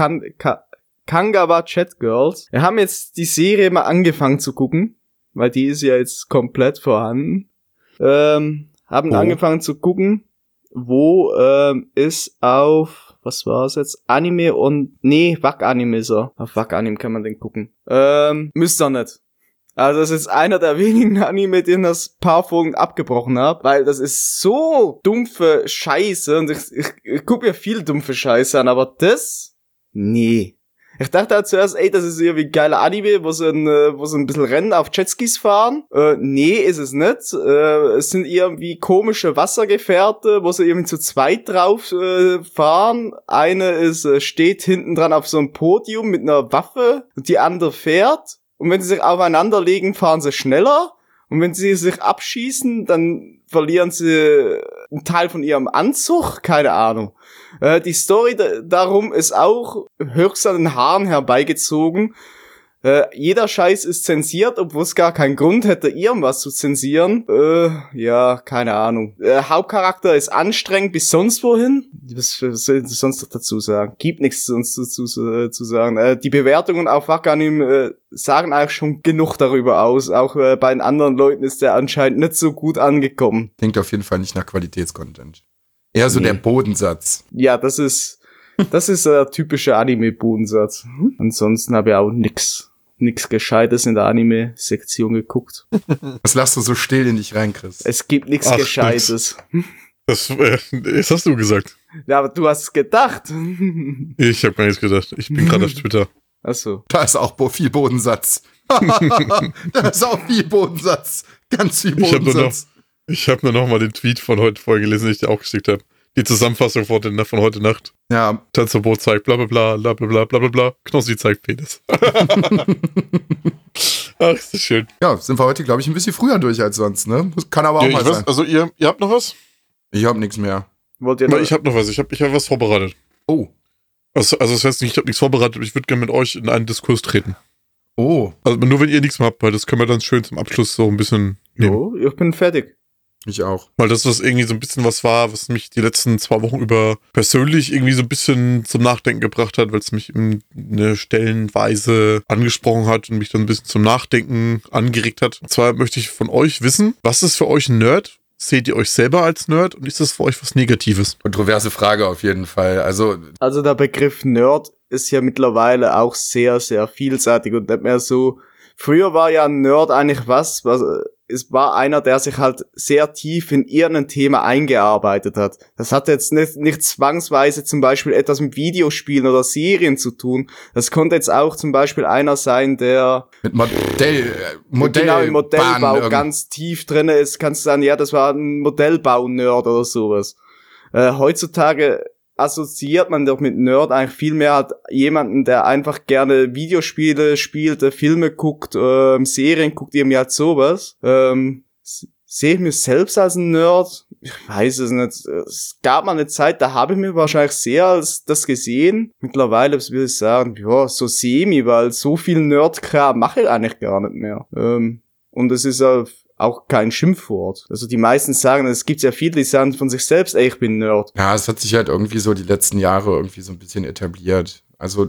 Kangawa Chat Girls. Wir haben jetzt die Serie mal angefangen zu gucken, weil die ist ja jetzt komplett vorhanden. Haben angefangen zu gucken, wo ist auf, was war es jetzt? Anime und, Wack-Anime ist er. Auf Wack-Anime kann man den gucken. Müsst ihr nicht. Also das ist einer der wenigen Anime, den das paar Folgen abgebrochen habe, weil das ist so dumpfe Scheiße und ich gucke mir viel dumpfe Scheiße an, aber das? Nee. Ich dachte halt zuerst, das ist irgendwie ein geiler Anime, wo sie ein bisschen Rennen auf Jetskis fahren. Nee, ist es nicht. Es sind irgendwie komische Wassergefährte, wo sie irgendwie zu zweit drauf fahren. Eine steht hinten dran auf so einem Podium mit einer Waffe und die andere fährt. Und wenn sie sich aufeinander legen, fahren sie schneller. Und wenn sie sich abschießen, dann verlieren sie einen Teil von ihrem Anzug. Keine Ahnung. Die Story darum ist auch höchst an den Haaren herbeigezogen. Jeder Scheiß ist zensiert, obwohl es gar keinen Grund hätte, irgendwas zu zensieren. Ja, keine Ahnung. Hauptcharakter ist anstrengend bis sonst wohin. Was soll ich sonst noch dazu sagen? Gibt nichts sonst dazu zu sagen. Die Bewertungen auf Wakanim sagen eigentlich schon genug darüber aus. Auch bei den anderen Leuten ist der anscheinend nicht so gut angekommen. Klingt auf jeden Fall nicht nach Qualitätscontent. Eher so der Bodensatz. Ja, das ist der typische Anime-Bodensatz. Ansonsten habe ich auch nix Gescheites in der Anime-Sektion geguckt. Was lachst du so still in dich rein, Chris? Es gibt nichts Gescheites. Das hast du gesagt. Ja, aber du hast es gedacht. Ich habe gar nichts gedacht. Ich bin gerade auf Twitter. Ach so. Da ist auch viel Bodensatz. Da ist auch viel Bodensatz. Ganz viel Bodensatz. Ich habe nur noch mal den Tweet von heute vorgelesen, den ich dir auch geschickt habe. Die Zusammenfassung von heute Nacht. Ja. Tanzverbot zeigt bla bla bla bla bla bla bla bla. Knossi zeigt Penis. Ach, ist das schön. Ja, sind wir heute, glaube ich, ein bisschen früher durch als sonst, ne? Kann aber auch mal sein. Also ihr habt noch was? Ich habe nichts mehr. Wollt ihr noch? Ich habe noch was. Ich hab was vorbereitet. Oh. Also das heißt nicht, ich habe nichts vorbereitet, aber ich würde gerne mit euch in einen Diskurs treten. Oh. Also nur wenn ihr nichts mehr habt, weil das können wir dann schön zum Abschluss so ein bisschen nehmen. Oh, ich bin fertig. Ich auch. Weil das irgendwie so ein bisschen was war, was mich die letzten 2 Wochen über persönlich irgendwie so ein bisschen zum Nachdenken gebracht hat, weil es mich in eine Stellenweise angesprochen hat und mich dann ein bisschen zum Nachdenken angeregt hat. Und zwar möchte ich von euch wissen, was ist für euch ein Nerd? Seht ihr euch selber als Nerd und ist das für euch was Negatives? Kontroverse Frage auf jeden Fall. Also der Begriff Nerd ist ja mittlerweile auch sehr, sehr vielseitig und nicht mehr so. Früher war ja ein Nerd eigentlich was es war einer, der sich halt sehr tief in irgendein Thema eingearbeitet hat. Das hat jetzt nicht zwangsweise zum Beispiel etwas mit Videospielen oder Serien zu tun. Das konnte jetzt auch zum Beispiel einer sein, der mit Modellbau genau, im Modellbau ganz tief drin ist. Kannst du sagen, ja, das war ein Modellbau-Nerd oder sowas. Heutzutage assoziiert man doch mit Nerd eigentlich viel mehr halt jemanden, der einfach gerne Videospiele spielt, Filme guckt, Serien guckt, irgendwie halt sowas. Sehe ich mich selbst als ein Nerd? Ich weiß es nicht. Es gab mal eine Zeit, da habe ich mir wahrscheinlich sehr als das gesehen. Mittlerweile würde ich sagen, ja, so semi, weil so viel Nerd-Kram mache ich eigentlich gar nicht mehr. Und es ist auch kein Schimpfwort. Also die meisten sagen, es gibt ja viele, die sagen von sich selbst, ich bin Nerd. Ja, es hat sich halt irgendwie so die letzten Jahre irgendwie so ein bisschen etabliert. Also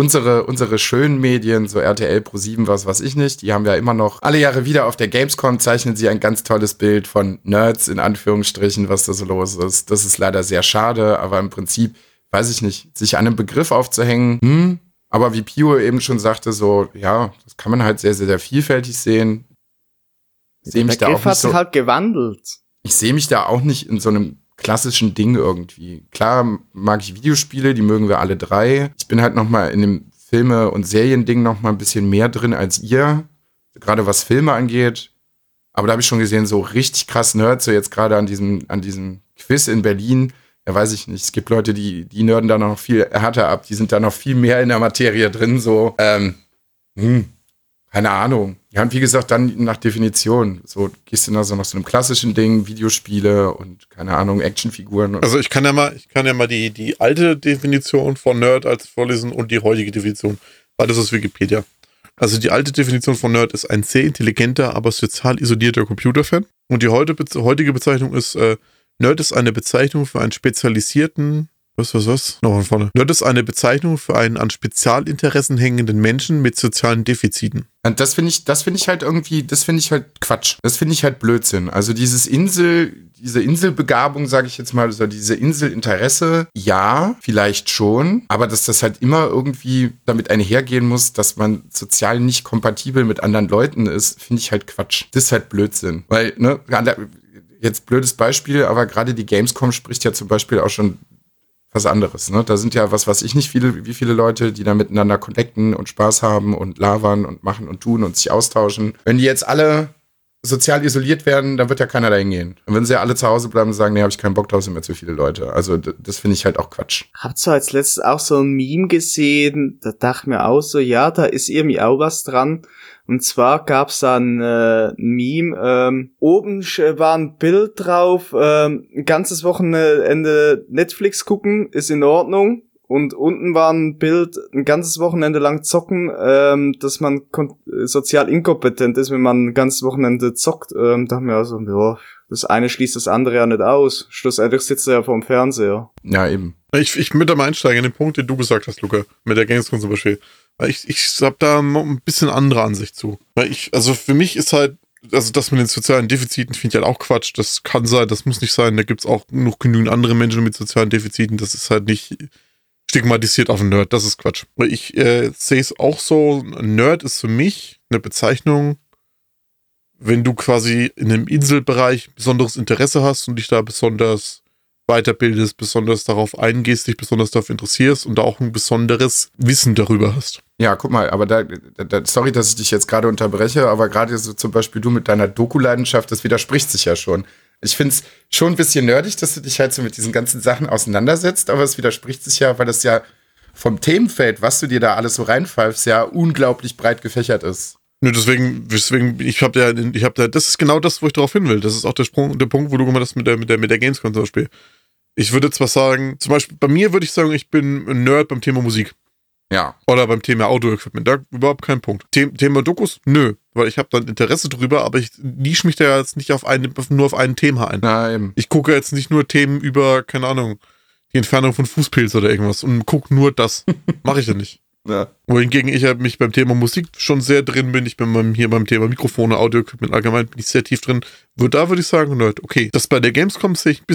unsere schönen Medien, so RTL, Pro7, was weiß ich nicht, die haben ja immer noch alle Jahre wieder auf der Gamescom zeichnen sie ein ganz tolles Bild von Nerds, in Anführungsstrichen, was da so los ist. Das ist leider sehr schade, aber im Prinzip, weiß ich nicht, sich an einem Begriff aufzuhängen, aber wie Pio eben schon sagte, so, ja, das kann man halt sehr, sehr, sehr vielfältig sehen. Der Begriff hat sich halt gewandelt. Ich sehe mich da auch nicht in so einem klassischen Ding irgendwie. Klar mag ich Videospiele, die mögen wir alle 3. Ich bin halt noch mal in dem Filme- und Serien-Ding noch mal ein bisschen mehr drin als ihr, gerade was Filme angeht. Aber da habe ich schon gesehen, so richtig krass Nerds, so jetzt gerade an diesem Quiz in Berlin, ja weiß ich nicht, es gibt Leute, die nerden da noch viel härter ab, die sind da noch viel mehr in der Materie drin, so, keine Ahnung. Ja, und wie gesagt, dann nach Definition. So, gehst du nach so einem klassischen Ding, Videospiele und, keine Ahnung, Actionfiguren. Also ich kann ja mal die alte Definition von Nerd als vorlesen und die heutige Definition. Beides aus Wikipedia. Also die alte Definition von Nerd ist ein sehr intelligenter, aber sozial isolierter Computerfan. Und die heutige Bezeichnung ist, Nerd ist eine Bezeichnung für einen spezialisierten, was? Noch von vorne. Nerd ist eine Bezeichnung für einen an Spezialinteressen hängenden Menschen mit sozialen Defiziten. Und das finde ich halt Quatsch. Das finde ich halt Blödsinn. Also diese Inselbegabung, sage ich jetzt mal, also diese Inselinteresse, ja, vielleicht schon, aber dass das halt immer irgendwie damit einhergehen muss, dass man sozial nicht kompatibel mit anderen Leuten ist, finde ich halt Quatsch. Das ist halt Blödsinn. Weil, ne, jetzt blödes Beispiel, aber gerade die Gamescom spricht ja zum Beispiel auch schon was anderes, ne? Da sind ja was weiß ich nicht wie viele Leute, die da miteinander connecten und Spaß haben und labern und machen und tun und sich austauschen. Wenn die jetzt alle sozial isoliert werden, dann wird ja keiner dahin gehen. Und wenn sie ja alle zu Hause bleiben und sagen, nee, habe ich keinen Bock drauf, sind mir zu viele Leute. Also das finde ich halt auch Quatsch. Habt ihr als letztes auch so ein Meme gesehen? Da dachte ich mir auch so, ja, da ist irgendwie auch was dran. Und zwar gab's da ein Meme, oben war ein Bild drauf, ein ganzes Wochenende Netflix gucken, ist in Ordnung. Und unten war ein Bild, ein ganzes Wochenende lang zocken, dass man sozial inkompetent ist, wenn man ein ganzes Wochenende zockt. Dachte mir also, ja, das eine schließt das andere ja nicht aus. Schlussendlich sitzt er ja vorm Fernseher. Ja, eben. Ich würde da mal einsteigen in den Punkt, den du gesagt hast, Luca, mit der Gamescom zum Beispiel. Weil ich habe da ein bisschen andere Ansicht zu. Weil also für mich ist halt, also das mit den sozialen Defiziten finde ich halt auch Quatsch. Das kann sein, das muss nicht sein. Da gibt's auch noch genügend andere Menschen mit sozialen Defiziten. Das ist halt nicht stigmatisiert auf einen Nerd. Das ist Quatsch. Weil ich sehe es auch so, ein Nerd ist für mich eine Bezeichnung, wenn du quasi in einem Inselbereich besonderes Interesse hast und dich da besonders weiterbildest, besonders darauf eingehst, dich besonders dafür interessierst und da auch ein besonderes Wissen darüber hast. Ja, guck mal, aber sorry, dass ich dich jetzt gerade unterbreche, aber gerade so zum Beispiel du mit deiner Doku-Leidenschaft, das widerspricht sich ja schon. Ich finde es schon ein bisschen nerdig, dass du dich halt so mit diesen ganzen Sachen auseinandersetzt, aber es widerspricht sich ja, weil das ja vom Themenfeld, was du dir da alles so reinpfeifst, ja unglaublich breit gefächert ist. Nö, deswegen, das ist genau das, wo ich darauf hin will. Das ist auch der Punkt, wo du gemacht hast mit der Gamescom zum Beispiel. Ich würde zwar sagen, zum Beispiel bei mir würde ich sagen, ich bin ein Nerd beim Thema Musik. Ja. Oder beim Thema Audio-Equipment. Da überhaupt kein Punkt. Thema Dokus? Nö. Weil ich habe dann Interesse drüber, aber ich nische mich da jetzt nicht nur auf ein Thema ein. Na, eben. Ich gucke jetzt nicht nur Themen über, keine Ahnung, die Entfernung von Fußpilz oder irgendwas und gucke nur das. Mache ich ja nicht. Ja. Wohingegen ich halt mich beim Thema Musik schon sehr drin bin. Ich bin hier beim Thema Mikrofone, Audio-Equipment allgemein bin ich sehr tief drin. Da würde ich sagen, Nerd, okay. Das bei der Gamescom sehe ich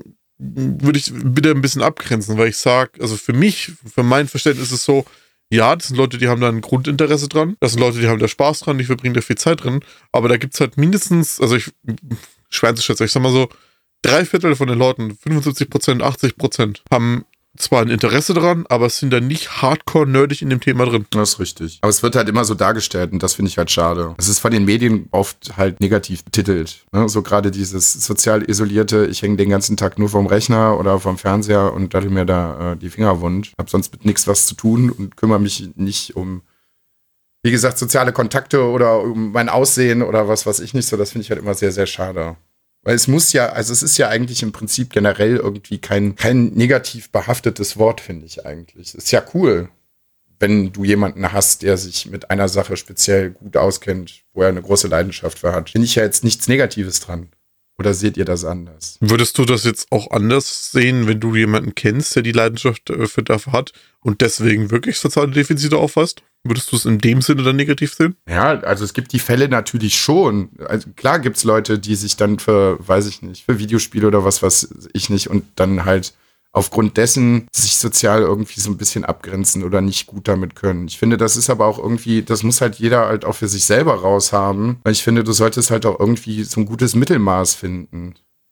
würde ich wieder ein bisschen abgrenzen, weil ich sage, also für mein Verständnis ist es so, ja, das sind Leute, die haben da ein Grundinteresse dran, das sind Leute, die haben da Spaß dran, die verbringen da viel Zeit drin, aber da gibt's halt mindestens, also schwer zu schätzen, ich sag mal so, 3/4 von den Leuten, 75%, 80% haben zwar ein Interesse daran, aber es sind dann nicht hardcore-nerdig in dem Thema drin. Das ist richtig. Aber es wird halt immer so dargestellt und das finde ich halt schade. Es ist von den Medien oft halt negativ betitelt. Ne? So gerade dieses sozial isolierte, ich hänge den ganzen Tag nur vorm Rechner oder vorm Fernseher und daddel mir da die Finger wund. Hab sonst mit nichts was zu tun und kümmere mich nicht um, wie gesagt, soziale Kontakte oder um mein Aussehen oder was weiß ich nicht so. Das finde ich halt immer sehr, sehr schade. Weil es ist ja eigentlich im Prinzip generell irgendwie kein negativ behaftetes Wort, finde ich eigentlich. Ist ja cool, wenn du jemanden hast, der sich mit einer Sache speziell gut auskennt, wo er eine große Leidenschaft für hat. Finde ich ja jetzt nichts Negatives dran. Oder seht ihr das anders? Würdest du das jetzt auch anders sehen, wenn du jemanden kennst, der die Leidenschaft dafür hat und deswegen wirklich soziale Defizite auffasst? Würdest du es in dem Sinne dann negativ sehen? Ja, also es gibt die Fälle natürlich schon. Also klar gibt's Leute, die sich dann für Videospiele oder was weiß ich nicht und dann halt aufgrund dessen sich sozial irgendwie so ein bisschen abgrenzen oder nicht gut damit können. Ich finde, das ist aber auch irgendwie, das muss halt jeder halt auch für sich selber raushaben, weil ich finde, du solltest halt auch irgendwie so ein gutes Mittelmaß finden.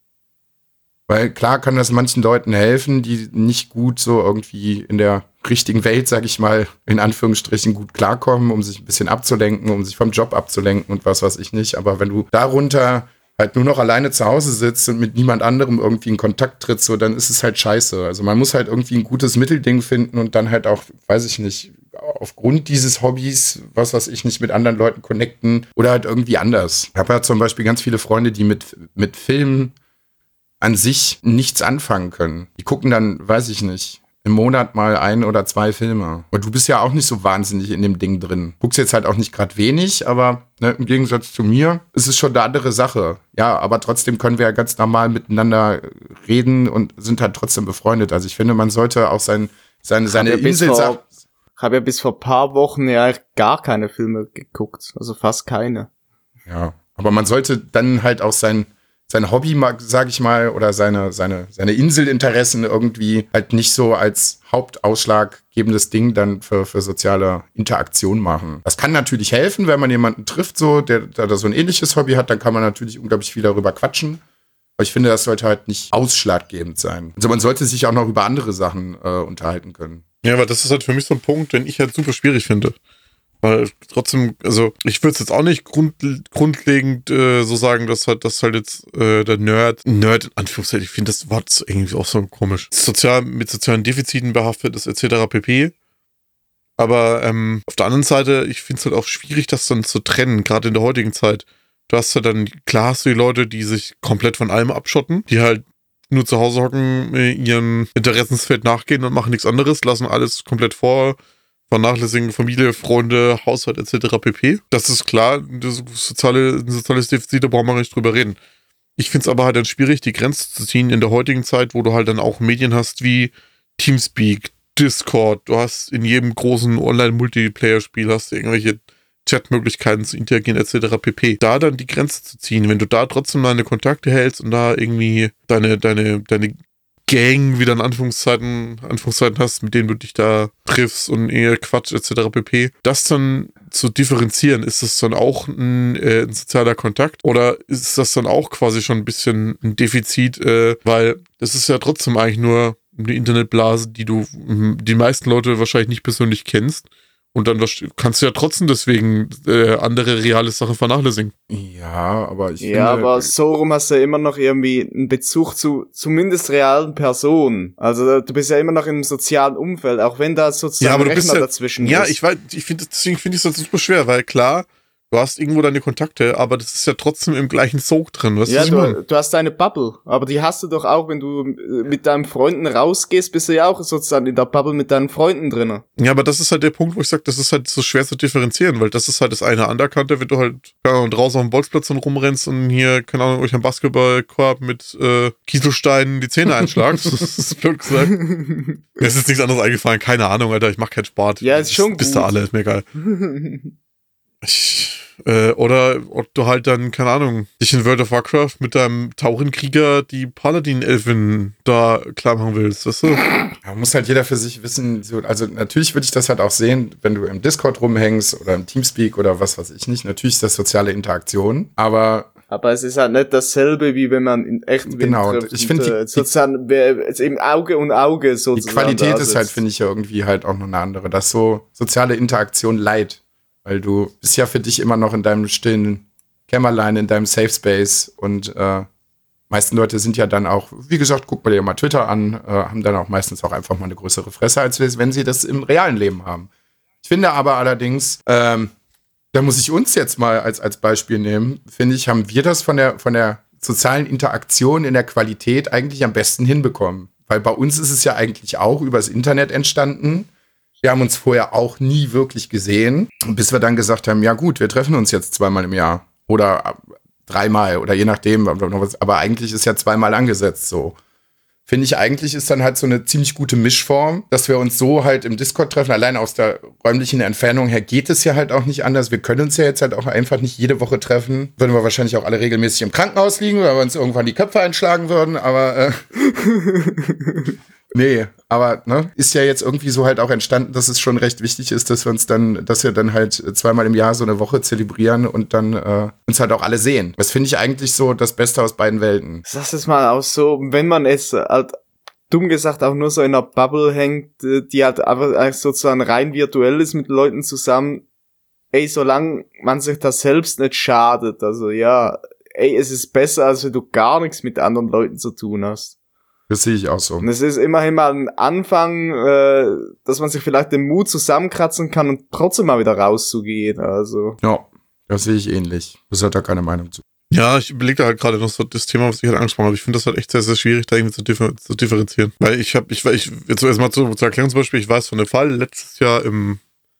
Weil klar kann das manchen Leuten helfen, die nicht gut so irgendwie in der richtigen Welt, sag ich mal, in Anführungsstrichen gut klarkommen, um sich ein bisschen abzulenken, um sich vom Job abzulenken und was weiß ich nicht. Aber wenn du darunter halt nur noch alleine zu Hause sitzt und mit niemand anderem irgendwie in Kontakt trittst, so, dann ist es halt scheiße. Also man muss halt irgendwie ein gutes Mittelding finden und dann halt auch, weiß ich nicht, aufgrund dieses Hobbys, was weiß ich, nicht mit anderen Leuten connecten oder halt irgendwie anders. Ich habe ja zum Beispiel ganz viele Freunde, die mit Filmen an sich nichts anfangen können. Die gucken dann, weiß ich nicht, im Monat mal 1 oder 2 Filme. Und du bist ja auch nicht so wahnsinnig in dem Ding drin. Guckst jetzt halt auch nicht gerade wenig, aber ne, im Gegensatz zu mir ist es schon eine andere Sache. Ja, aber trotzdem können wir ja ganz normal miteinander reden und sind halt trotzdem befreundet. Also ich finde, man sollte auch seine Insel... Ich habe ja bis vor paar Wochen ja gar keine Filme geguckt. Also fast keine. Ja, aber man sollte dann halt auch sein Hobby, sag ich mal, oder seine Inselinteressen irgendwie halt nicht so als hauptausschlaggebendes Ding dann für soziale Interaktion machen. Das kann natürlich helfen, wenn man jemanden trifft, so, der da so ein ähnliches Hobby hat, dann kann man natürlich unglaublich viel darüber quatschen. Aber ich finde, das sollte halt nicht ausschlaggebend sein. Also man sollte sich auch noch über andere Sachen unterhalten können. Ja, aber das ist halt für mich so ein Punkt, den ich halt super schwierig finde. Weil trotzdem, also ich würde es jetzt auch nicht grundlegend so sagen, dass halt jetzt der Nerd in Anführungszeichen, ich finde das Wort irgendwie auch so komisch, mit sozialen Defiziten behaftet ist etc. pp. Aber auf der anderen Seite, ich finde es halt auch schwierig, das dann zu trennen, gerade in der heutigen Zeit. Du hast ja dann, klar hast du die Leute, die sich komplett von allem abschotten, die halt nur zu Hause hocken, ihrem Interessensfeld nachgehen und machen nichts anderes, lassen alles komplett vernachlässigen Familie, Freunde, Haushalt etc. pp. Das ist klar, ein soziales Defizit, da brauchen wir nicht drüber reden. Ich finde es aber halt dann schwierig, die Grenze zu ziehen in der heutigen Zeit, wo du halt dann auch Medien hast wie Teamspeak, Discord, du hast in jedem großen Online-Multiplayer-Spiel hast du irgendwelche Chatmöglichkeiten zu interagieren etc. pp. Da dann die Grenze zu ziehen, wenn du da trotzdem deine Kontakte hältst und da irgendwie deine Gang wieder in Anführungszeiten hast, mit denen du dich da triffst und eher Quatsch etc. pp. Das dann zu differenzieren, ist das dann auch ein sozialer Kontakt oder ist das dann auch quasi schon ein bisschen ein Defizit, weil das ist ja trotzdem eigentlich nur eine Internetblase, die du die meisten Leute wahrscheinlich nicht persönlich kennst. Und dann kannst du ja trotzdem deswegen andere reale Sachen vernachlässigen. Ja, aber ich finde... Ja, aber so rum hast du ja immer noch irgendwie einen Bezug zu zumindest realen Personen. Also du bist ja immer noch im sozialen Umfeld, auch wenn da sozusagen ein Rechner dazwischen ist. Ja, deswegen finde ich das super schwer, weil klar, du hast irgendwo deine Kontakte, aber das ist ja trotzdem im gleichen Sog drin. Weißt du hast deine Bubble, aber die hast du doch auch, wenn du mit deinen Freunden rausgehst, bist du ja auch sozusagen in der Bubble mit deinen Freunden drin. Ja, aber das ist halt der Punkt, wo ich sage, das ist halt so schwer zu differenzieren, weil das ist halt das eine Anerkannte, wenn du halt draußen auf dem Bolzplatz dann rumrennst und hier, keine Ahnung, euch am Basketballkorb mit Kieselsteinen die Zähne einschlagst. Das ist blöd gesagt. Mir ist jetzt nichts anderes eingefallen, keine Ahnung, Alter, ich mach keinen Sport. Ja, ist schon gut. Bist du alle, ist mir egal. Oder ob du halt dann, keine Ahnung, dich in World of Warcraft mit deinem Taurenkrieger die Paladin-Elfen da klar machen willst, weißt du? Ja, muss halt jeder für sich wissen, also natürlich würde ich das halt auch sehen, wenn du im Discord rumhängst oder im Teamspeak oder was weiß ich nicht, natürlich ist das soziale Interaktion, aber es ist halt nicht dasselbe, wie wenn man in echt trifft. Ich finde sozusagen eben Auge und Auge sozusagen. Die Qualität ist halt, finde ich, ja irgendwie halt auch noch eine andere, dass so soziale Interaktion leidet. Weil du bist ja für dich immer noch in deinem stillen Kämmerlein, in deinem Safe Space und meisten Leute sind ja dann auch, wie gesagt, guck mal dir mal Twitter an, haben dann auch meistens auch einfach mal eine größere Fresse, als wenn sie das im realen Leben haben. Ich finde aber allerdings, da muss ich uns jetzt mal als Beispiel nehmen, finde ich, haben wir das von der sozialen Interaktion in der Qualität eigentlich am besten hinbekommen. Weil bei uns ist es ja eigentlich auch übers Internet entstanden. Wir haben uns vorher auch nie wirklich gesehen, bis wir dann gesagt haben, ja gut, wir treffen uns jetzt 2-mal im Jahr oder 3-mal oder je nachdem, aber eigentlich ist ja 2-mal angesetzt so. Finde ich eigentlich ist dann halt so eine ziemlich gute Mischform, dass wir uns so halt im Discord treffen. Allein aus der räumlichen Entfernung her geht es ja halt auch nicht anders. Wir können uns ja jetzt halt auch einfach nicht jede Woche treffen. Würden wir wahrscheinlich auch alle regelmäßig im Krankenhaus liegen, weil wir uns irgendwann die Köpfe einschlagen würden, aber nee, aber ne, ist ja jetzt irgendwie so halt auch entstanden, dass es schon recht wichtig ist, dass wir dann halt 2-mal im Jahr so eine Woche zelebrieren und dann uns halt auch alle sehen. Das finde ich eigentlich so das Beste aus beiden Welten. Sag es mal auch so, wenn man es halt dumm gesagt auch nur so in einer Bubble hängt, die halt einfach sozusagen rein virtuell ist mit Leuten zusammen, solange man sich das selbst nicht schadet, also ja, es ist besser, als wenn du gar nichts mit anderen Leuten zu tun hast. Das sehe ich auch so. Und es ist immerhin mal ein Anfang, dass man sich vielleicht den Mut zusammenkratzen kann und trotzdem mal wieder rauszugehen. Also. Ja, das sehe ich ähnlich. Das hat da keine Meinung zu. Ja, ich überlege da halt gerade noch so das Thema, was ich halt angesprochen habe. Ich finde das halt echt sehr, sehr schwierig, da irgendwie zu differenzieren. Weil jetzt erstmal zur Erklärung zum Beispiel, ich weiß von dem Fall, letztes Jahr im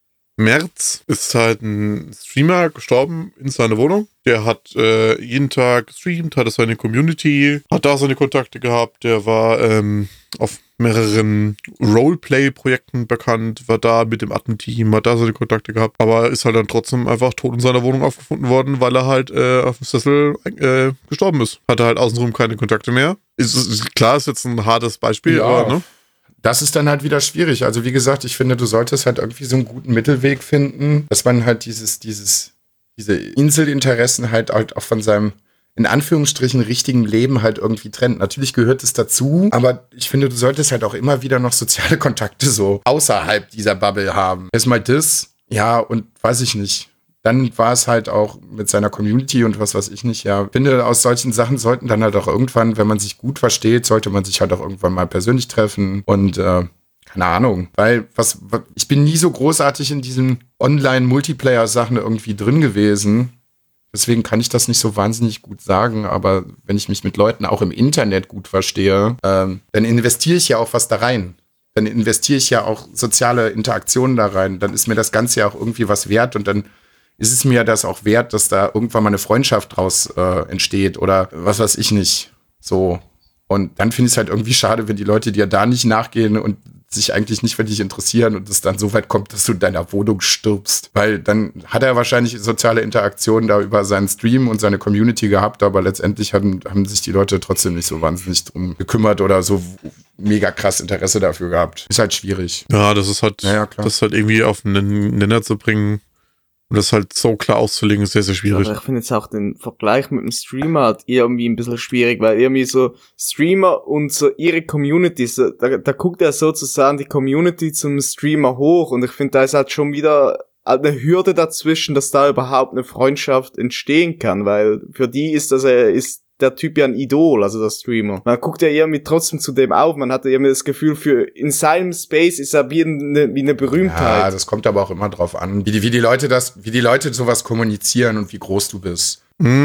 März ist halt ein Streamer gestorben in seiner Wohnung. Der hat jeden Tag gestreamt, hatte seine Community, hat da seine Kontakte gehabt. Der war auf mehreren Roleplay-Projekten bekannt, war da mit dem Admin-Team, hat da seine Kontakte gehabt, aber ist halt dann trotzdem einfach tot in seiner Wohnung aufgefunden worden, weil er halt auf dem Sessel gestorben ist. Hatte halt außenrum keine Kontakte mehr. Klar, ist jetzt ein hartes Beispiel, Ja. aber ne? Das ist dann halt wieder schwierig. Also wie gesagt, ich finde, du solltest halt irgendwie so einen guten Mittelweg finden, dass man halt diese Inselinteressen halt auch von seinem, in Anführungsstrichen, richtigen Leben halt irgendwie trennt. Natürlich gehört es dazu, aber ich finde, du solltest halt auch immer wieder noch soziale Kontakte so außerhalb dieser Bubble haben. Erstmal das, ja, und weiß ich nicht. Dann war es halt auch mit seiner Community und was weiß ich nicht, ja. Ich finde, aus solchen Sachen sollten dann halt auch irgendwann, wenn man sich gut versteht, sollte man sich halt auch irgendwann mal persönlich treffen und, keine Ahnung, weil ich bin nie so großartig in diesen Online-Multiplayer-Sachen irgendwie drin gewesen. Deswegen kann ich das nicht so wahnsinnig gut sagen, aber wenn ich mich mit Leuten auch im Internet gut verstehe, dann investiere ich ja auch was da rein. Dann investiere ich ja auch soziale Interaktionen da rein. Dann ist mir das Ganze ja auch irgendwie was wert und dann ist es mir das auch wert, dass da irgendwann mal eine Freundschaft draus entsteht oder was weiß ich nicht. So. Und dann finde ich es halt irgendwie schade, wenn die Leute dir da nicht nachgehen und sich eigentlich nicht für dich interessieren und es dann so weit kommt, dass du in deiner Wohnung stirbst. Weil dann hat er wahrscheinlich soziale Interaktionen da über seinen Stream und seine Community gehabt, aber letztendlich haben sich die Leute trotzdem nicht so wahnsinnig drum gekümmert oder so mega krass Interesse dafür gehabt. Ist halt schwierig. Ja, das ist halt, Ja, klar. das halt irgendwie auf einen Nenner zu bringen und das halt so klar auszulegen, ist sehr, sehr schwierig. Aber ich finde jetzt auch den Vergleich mit dem Streamer halt irgendwie ein bisschen schwierig, weil irgendwie so Streamer und so ihre Community, so, da guckt ja sozusagen die Community zum Streamer hoch und ich finde, da ist halt schon wieder eine Hürde dazwischen, dass da überhaupt eine Freundschaft entstehen kann, weil für die ist der Typ ja ein Idol, also der Streamer. Man guckt ja irgendwie trotzdem zu dem auf, man hat ja irgendwie das Gefühl, in seinem Space ist er wie eine Berühmtheit. Ja, das kommt aber auch immer drauf an, wie die Leute sowas kommunizieren und wie groß du bist.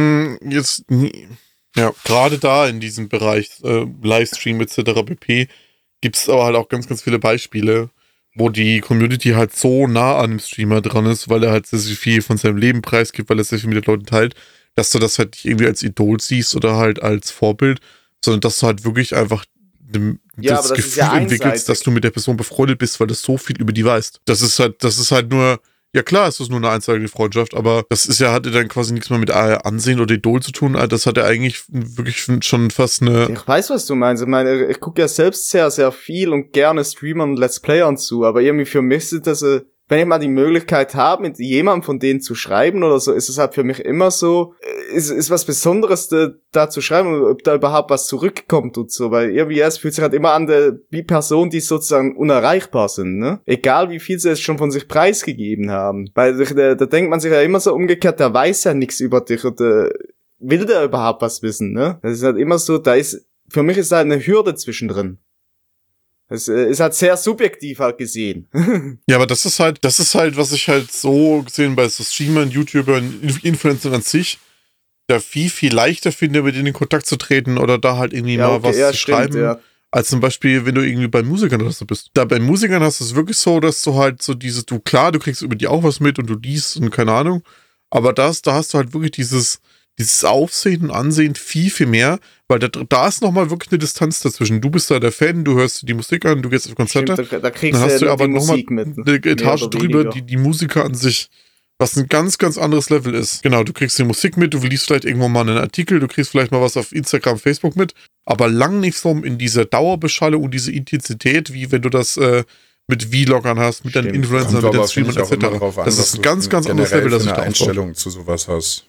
Ja, gerade da in diesem Bereich Livestream etc. pp. Gibt es aber halt auch ganz, ganz viele Beispiele, wo die Community halt so nah an dem Streamer dran ist, weil er halt sehr, sehr viel von seinem Leben preisgibt, weil er sehr viel mit den Leuten teilt, dass du das halt nicht irgendwie als Idol siehst oder halt als Vorbild, sondern dass du halt wirklich einfach das Gefühl entwickelst, dass du mit der Person befreundet bist, weil du so viel über die weißt. Das ist halt nur, ja klar, es ist nur eine einseitige Freundschaft, aber das hatte dann quasi nichts mehr mit Ansehen oder Idol zu tun. Das hat ja eigentlich wirklich schon fast eine... Ich weiß, was du meinst. Ich meine, ich gucke ja selbst sehr, sehr viel und gerne Streamern und Let's Playern zu, aber irgendwie für mich ist das, wenn ich mal die Möglichkeit habe, mit jemandem von denen zu schreiben oder so, ist es halt für mich immer so, ist was Besonderes da zu schreiben und ob da überhaupt was zurückkommt und so, weil irgendwie es fühlt sich halt immer an wie Personen, die sozusagen unerreichbar sind, ne? Egal wie viel sie es schon von sich preisgegeben haben. Weil da denkt man sich ja immer so umgekehrt, der weiß ja nichts über dich oder will der überhaupt was wissen, ne? Das ist halt immer so, für mich ist da eine Hürde zwischendrin. Es ist halt sehr subjektiv halt gesehen. Ja, aber das ist halt, was ich halt so gesehen bei so Streamern, YouTubern, Influencern an sich, da viel leichter finde, mit denen in Kontakt zu treten oder da halt irgendwie mal was zu schreiben, als zum Beispiel, wenn du irgendwie bei Musikern oder so bist. Da bei Musikern hast du es wirklich so, dass du halt so du kriegst über die auch was mit und du liest und keine Ahnung, aber da hast du halt wirklich dieses Aufsehen und Ansehen viel mehr, weil da ist nochmal wirklich eine Distanz dazwischen. Du bist da der Fan, du hörst die Musik an, du gehst auf Konzerte. Stimmt, da kriegst dann hast du aber nochmal mit. Eine Etage drüber, die Musiker an sich, was ein ganz, ganz anderes Level ist. Genau, du kriegst die Musik mit, du liest vielleicht irgendwo mal einen Artikel, du kriegst vielleicht mal was auf Instagram, Facebook mit, aber lang nicht so in dieser Dauerbeschallung und diese Intensität, wie wenn du das mit Vloggern hast, mit deinen Influencern, mit den Streamern etc. Das ist ein ganz, ganz anderes Level, das du da Einstellung zu sowas hast.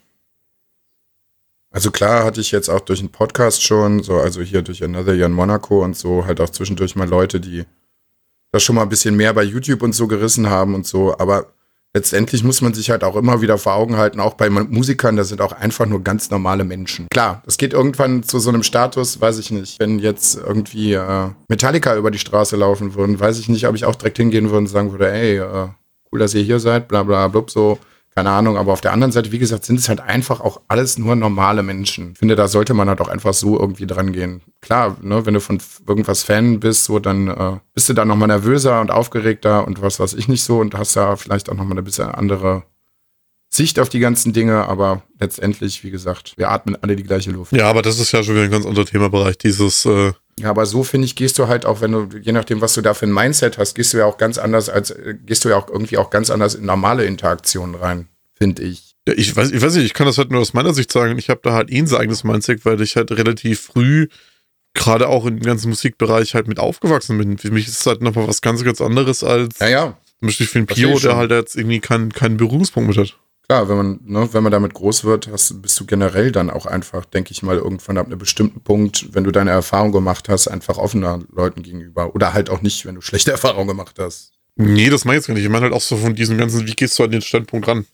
Also klar hatte ich jetzt auch durch einen Podcast schon, so also hier durch Another Year in Monaco und so, halt auch zwischendurch mal Leute, die das schon mal ein bisschen mehr bei YouTube und so gerissen haben und so, aber letztendlich muss man sich halt auch immer wieder vor Augen halten, auch bei Musikern, das sind auch einfach nur ganz normale Menschen. Klar, es geht irgendwann zu so einem Status, weiß ich nicht, wenn jetzt irgendwie Metallica über die Straße laufen würden, weiß ich nicht, ob ich auch direkt hingehen würde und sagen würde, ey, cool, dass ihr hier seid, bla bla blub, so, keine Ahnung. Aber auf der anderen Seite, wie gesagt, sind es halt einfach auch alles nur normale Menschen. Ich finde, da sollte man halt auch einfach so irgendwie dran gehen. Klar, ne, wenn du von irgendwas Fan bist, so, dann bist du da nochmal nervöser und aufgeregter und was weiß ich nicht so und hast da vielleicht auch nochmal eine bisschen andere Sicht auf die ganzen Dinge, aber letztendlich, wie gesagt, wir atmen alle die gleiche Luft. Ja, aber das ist ja schon wieder ein ganz anderer Themabereich, dieses Ja, aber so, finde ich, gehst du halt auch, wenn du, je nachdem, was du da für ein Mindset hast, gehst du ja auch ganz anders irgendwie auch ganz anders in normale Interaktionen rein, finde ich. Ja, ich weiß nicht, ich kann das halt nur aus meiner Sicht sagen, ich habe da halt ein eigenes Mindset, weil ich halt relativ früh, gerade auch im ganzen Musikbereich, halt mit aufgewachsen bin. Für mich ist es halt nochmal was ganz, ganz anderes als Ja. zum Beispiel für einen Pio, der halt jetzt irgendwie keinen Berührungspunkt mit hat. Klar, wenn man damit groß wird, bist du generell dann auch einfach, denke ich mal, irgendwann ab einem bestimmten Punkt, wenn du deine Erfahrung gemacht hast, einfach offener Leuten gegenüber. Oder halt auch nicht, wenn du schlechte Erfahrungen gemacht hast. Nee, das meine ich jetzt gar nicht. Ich meine halt auch so von diesem ganzen, wie gehst du an den Standpunkt ran?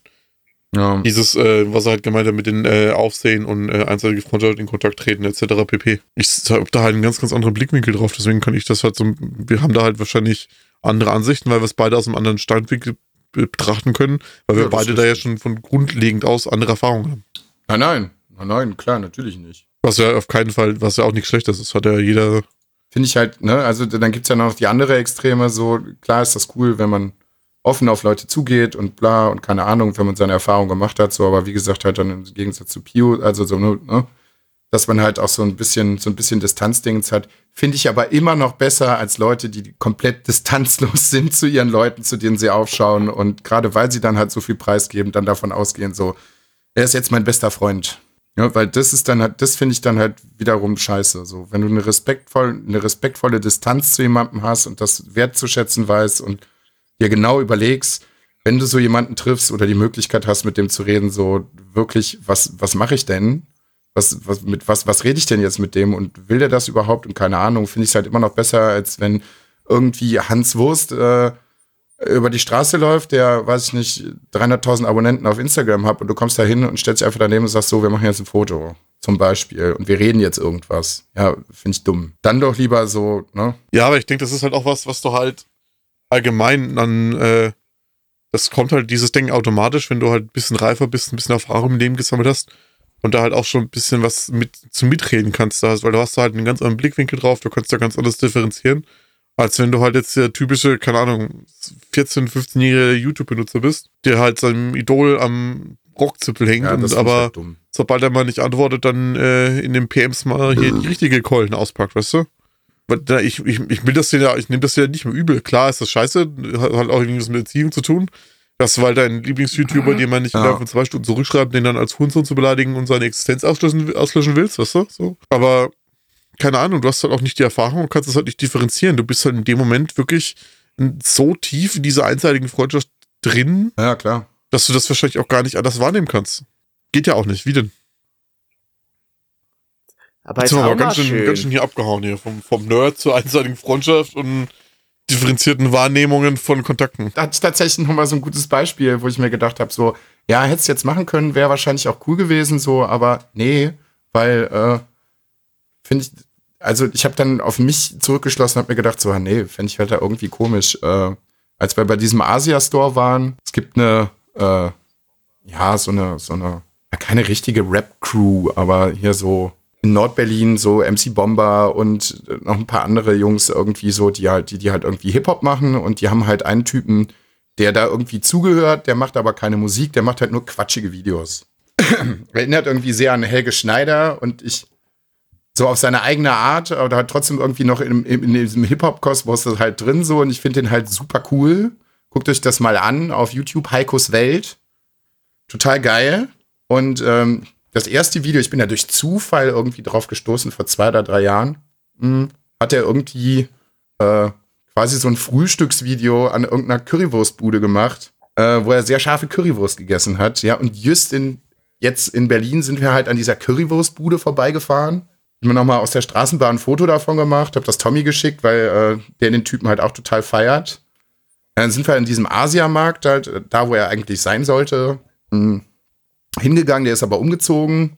Ja. Dieses, was er halt gemeint hat mit den Aufsehen und einseitige Freundschaft in Kontakt treten etc. pp. Ich habe da halt einen ganz, ganz anderen Blickwinkel drauf, deswegen kann ich das halt so, wir haben da halt wahrscheinlich andere Ansichten, weil wir es beide aus einem anderen Standwinkel betrachten können, weil wir beide da ja schon von grundlegend aus andere Erfahrungen haben. Nein, klar, natürlich nicht. Was ja auf keinen Fall, was ja auch nichts Schlechtes ist, hat ja jeder. Finde ich halt, ne, also dann gibt's ja noch die andere Extreme, so, klar ist das cool, wenn man offen auf Leute zugeht und bla und keine Ahnung, wenn man seine Erfahrung gemacht hat, so, aber wie gesagt, halt dann im Gegensatz zu Pio, also so, ne, dass man halt auch so ein bisschen Distanzdingens hat, finde ich aber immer noch besser als Leute, die komplett distanzlos sind zu ihren Leuten, zu denen sie aufschauen und gerade weil sie dann halt so viel preisgeben, dann davon ausgehen, so, er ist jetzt mein bester Freund. Ja, weil das ist dann halt, das finde ich dann halt wiederum scheiße. So, wenn du eine respektvolle Distanz zu jemandem hast und das wertzuschätzen weißt und dir genau überlegst, wenn du so jemanden triffst oder die Möglichkeit hast, mit dem zu reden, so wirklich, was mache ich denn? Was rede ich denn jetzt mit dem und will der das überhaupt? Und keine Ahnung, finde ich es halt immer noch besser, als wenn irgendwie Hans Wurst über die Straße läuft, der, weiß ich nicht, 300.000 Abonnenten auf Instagram hat und du kommst da hin und stellst dich einfach daneben und sagst so, wir machen jetzt ein Foto, zum Beispiel, und wir reden jetzt irgendwas. Ja, finde ich dumm. Dann doch lieber so, ne? Ja, aber ich denke, das ist halt auch was du halt allgemein dann, das kommt halt dieses Ding automatisch, wenn du halt ein bisschen reifer bist, ein bisschen Erfahrung im Leben gesammelt hast und da halt auch schon ein bisschen was mitreden kannst, weil du hast da halt einen ganz anderen Blickwinkel drauf, du kannst da ganz anders differenzieren, als wenn du halt jetzt der typische, keine Ahnung, 14-, 15-jährige YouTube-Benutzer bist, der halt seinem Idol am Rockzipfel hängt, Ja, das und aber halt dumm. sobald er mal nicht antwortet, dann in den PMs mal hier die richtige Keulen auspackt, weißt du? Weil ich nehme das ja nicht mehr übel. Klar ist das scheiße, hat halt auch irgendwas mit Erziehung zu tun. Das, weil dein Lieblings-YouTuber, den man nicht innerhalb von 2 Stunden zurückschreibt, den dann als Hurensohn zu beleidigen und seine Existenz auslöschen willst, weißt du? So. Aber keine Ahnung, du hast halt auch nicht die Erfahrung und kannst das halt nicht differenzieren. Du bist halt in dem Moment wirklich so tief in dieser einseitigen Freundschaft drin, Ja, klar. dass du das wahrscheinlich auch gar nicht anders wahrnehmen kannst. Geht ja auch nicht. Wie denn? Aber Jetzt ist sind wir auch aber mal schön. ganz schön hier abgehauen hier. Vom Nerd zur einseitigen Freundschaft und differenzierten Wahrnehmungen von Kontakten. Da hatte ich tatsächlich noch mal so ein gutes Beispiel, wo ich mir gedacht habe, so, ja, hätte es jetzt machen können, wäre wahrscheinlich auch cool gewesen, so, aber nee, weil, finde ich, also ich habe dann auf mich zurückgeschlossen und habe mir gedacht, so, nee, fände ich halt da irgendwie komisch. Als wir bei diesem Asia-Store waren, es gibt eine, so eine, ja, keine richtige Rap-Crew, aber hier so in Nordberlin so MC Bomber und noch ein paar andere Jungs irgendwie so, die halt irgendwie Hip-Hop machen und die haben halt einen Typen, der da irgendwie zugehört, der macht aber keine Musik, der macht halt nur quatschige Videos. Erinnert irgendwie sehr an Helge Schneider und ich so auf seine eigene Art, aber halt trotzdem irgendwie noch in diesem Hip-Hop-Kosmos halt drin so und ich finde den halt super cool. Guckt euch das mal an auf YouTube, Heikos Welt. Total geil. Und das erste Video, ich bin ja durch Zufall irgendwie drauf gestoßen, vor 2 oder 3 Jahren, hat er irgendwie quasi so ein Frühstücksvideo an irgendeiner Currywurstbude gemacht, wo er sehr scharfe Currywurst gegessen hat. Ja, und jetzt in Berlin sind wir halt an dieser Currywurstbude vorbeigefahren. Ich habe mir nochmal aus der Straßenbahn ein Foto davon gemacht, habe das Tommy geschickt, weil der den Typen halt auch total feiert. Dann sind wir in diesem Asiamarkt, halt, da wo er eigentlich sein sollte, hingegangen, der ist aber umgezogen.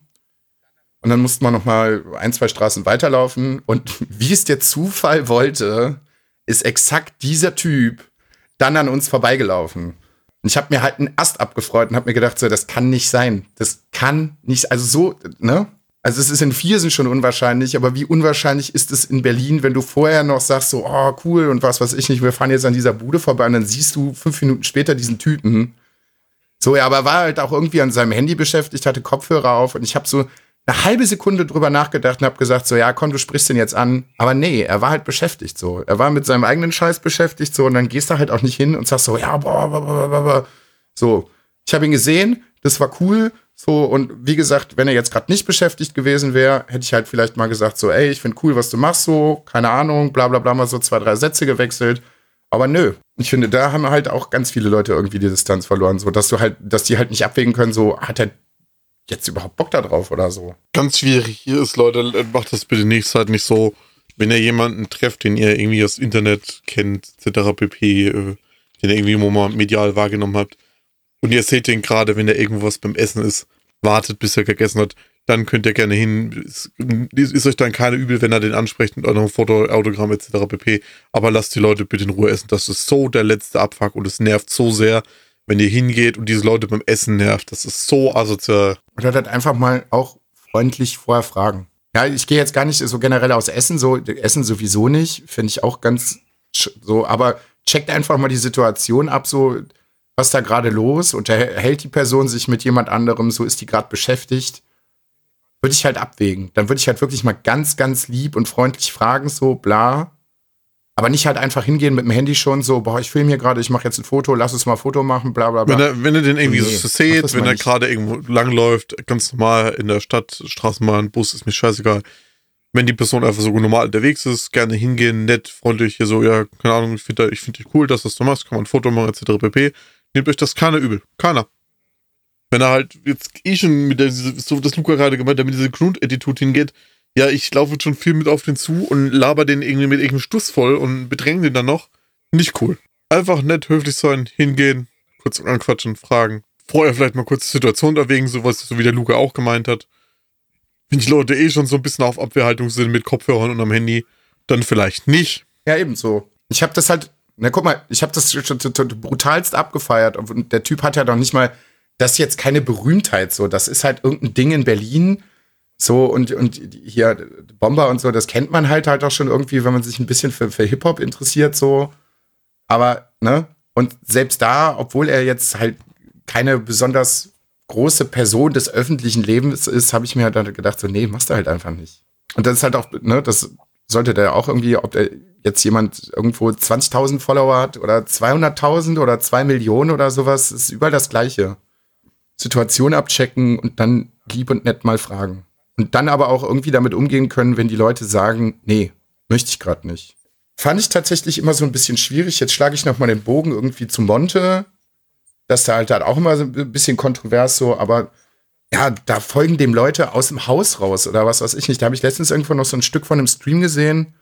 Und dann mussten wir noch mal 1, 2 Straßen weiterlaufen. Und wie es der Zufall wollte, ist exakt dieser Typ dann an uns vorbeigelaufen. Und ich habe mir halt einen Ast abgefreut und habe mir gedacht, so, das kann nicht sein. Das kann nicht, also so, ne? Also es ist in Viersen schon unwahrscheinlich, aber wie unwahrscheinlich ist es in Berlin, wenn du vorher noch sagst, so, oh, cool und was weiß ich nicht, wir fahren jetzt an dieser Bude vorbei und dann siehst du 5 Minuten später diesen Typen. So, ja, aber war halt auch irgendwie an seinem Handy beschäftigt, hatte Kopfhörer auf und ich habe so eine halbe Sekunde drüber nachgedacht und habe gesagt, so, ja, komm, du sprichst den jetzt an. Aber nee, er war halt beschäftigt so. Er war mit seinem eigenen Scheiß beschäftigt so und dann gehst du halt auch nicht hin und sagst so, ja, boah. So, ich habe ihn gesehen, das war cool. So, und wie gesagt, wenn er jetzt gerade nicht beschäftigt gewesen wäre, hätte ich halt vielleicht mal gesagt, so, ey, ich finde cool, was du machst, so, keine Ahnung, bla bla bla, mal so 2, 3 Sätze gewechselt. Aber nö. Ich finde, da haben halt auch ganz viele Leute irgendwie die Distanz verloren, so, dass die halt nicht abwägen können, so, hat er jetzt überhaupt Bock da drauf oder so. Ganz schwierig hier ist, Leute, macht das bitte nächste Zeit nicht so, wenn ihr jemanden trefft, den ihr irgendwie das Internet kennt, etc. pp., den ihr irgendwie mal medial wahrgenommen habt, und ihr seht den gerade, wenn er irgendwo was beim Essen ist, wartet, bis er gegessen hat, dann könnt ihr gerne hin. Ist euch dann keine übel, wenn er den anspricht mit eurem Foto, Autogramm etc. pp. Aber lasst die Leute bitte in Ruhe essen. Das ist so der letzte Abfuck und es nervt so sehr, wenn ihr hingeht und diese Leute beim Essen nervt. Das ist so asozial. Oder halt einfach mal auch freundlich vorher fragen. Ja, ich gehe jetzt gar nicht so generell aus Essen, so Essen sowieso nicht, finde ich auch ganz so, aber checkt einfach mal die Situation ab, so was da gerade los, unterhält die Person sich mit jemand anderem, so ist die gerade beschäftigt, würde ich halt abwägen. Dann würde ich halt wirklich mal ganz, ganz lieb und freundlich fragen, so bla, aber nicht halt einfach hingehen mit dem Handy schon so, boah, ich filme hier gerade, ich mache jetzt ein Foto, lass uns mal ein Foto machen, bla bla bla. Wenn ihr den irgendwie so seht, wenn er gerade irgendwo langläuft, ganz normal in der Stadt, Straßenbahn, Bus, ist mir scheißegal. Wenn die Person einfach so normal unterwegs ist, gerne hingehen, nett, freundlich, hier so, ja, keine Ahnung, ich finde dich cool, dass du machst, kann man ein Foto machen, etc. pp. Nehmt euch das keiner übel. Keiner. Wenn er halt jetzt schon mit so das Luca gerade gemeint hat, mit dieser Grundattitude hingeht, ja, ich laufe schon viel mit auf den zu und laber den irgendwie mit irgendeinem Stuss voll und bedränge den dann noch. Nicht cool. Einfach nett, höflich sein, hingehen, kurz anquatschen, fragen. Vorher vielleicht mal kurz die Situation erwägen, so wie der Luca auch gemeint hat. Wenn die Leute schon so ein bisschen auf Abwehrhaltung sind mit Kopfhörern und am Handy, dann vielleicht nicht. Ja, ebenso. Ich habe das halt, na guck mal, ich habe das schon brutalst abgefeiert und der Typ hat ja doch nicht mal, das ist jetzt keine Berühmtheit so, das ist halt irgendein Ding in Berlin so und hier Bomber und so, das kennt man halt auch schon irgendwie, wenn man sich ein bisschen für Hip-Hop interessiert so, aber, ne, und selbst da, obwohl er jetzt halt keine besonders große Person des öffentlichen Lebens ist, habe ich mir halt dann gedacht, so, nee, machst du halt einfach nicht. Und das ist halt auch, ne, das sollte der auch irgendwie, ob der jetzt jemand irgendwo 20.000 Follower hat oder 200.000 oder 2 Millionen oder sowas, ist überall das Gleiche. Situation abchecken und dann lieb und nett mal fragen. Und dann aber auch irgendwie damit umgehen können, wenn die Leute sagen, nee, möchte ich gerade nicht. Fand ich tatsächlich immer so ein bisschen schwierig. Jetzt schlage ich noch mal den Bogen irgendwie zu Monte. Das da halt auch immer so ein bisschen kontrovers so, aber ja, da folgen dem Leute aus dem Haus raus oder was weiß ich nicht. Da habe ich letztens irgendwo noch so ein Stück von einem Stream gesehen,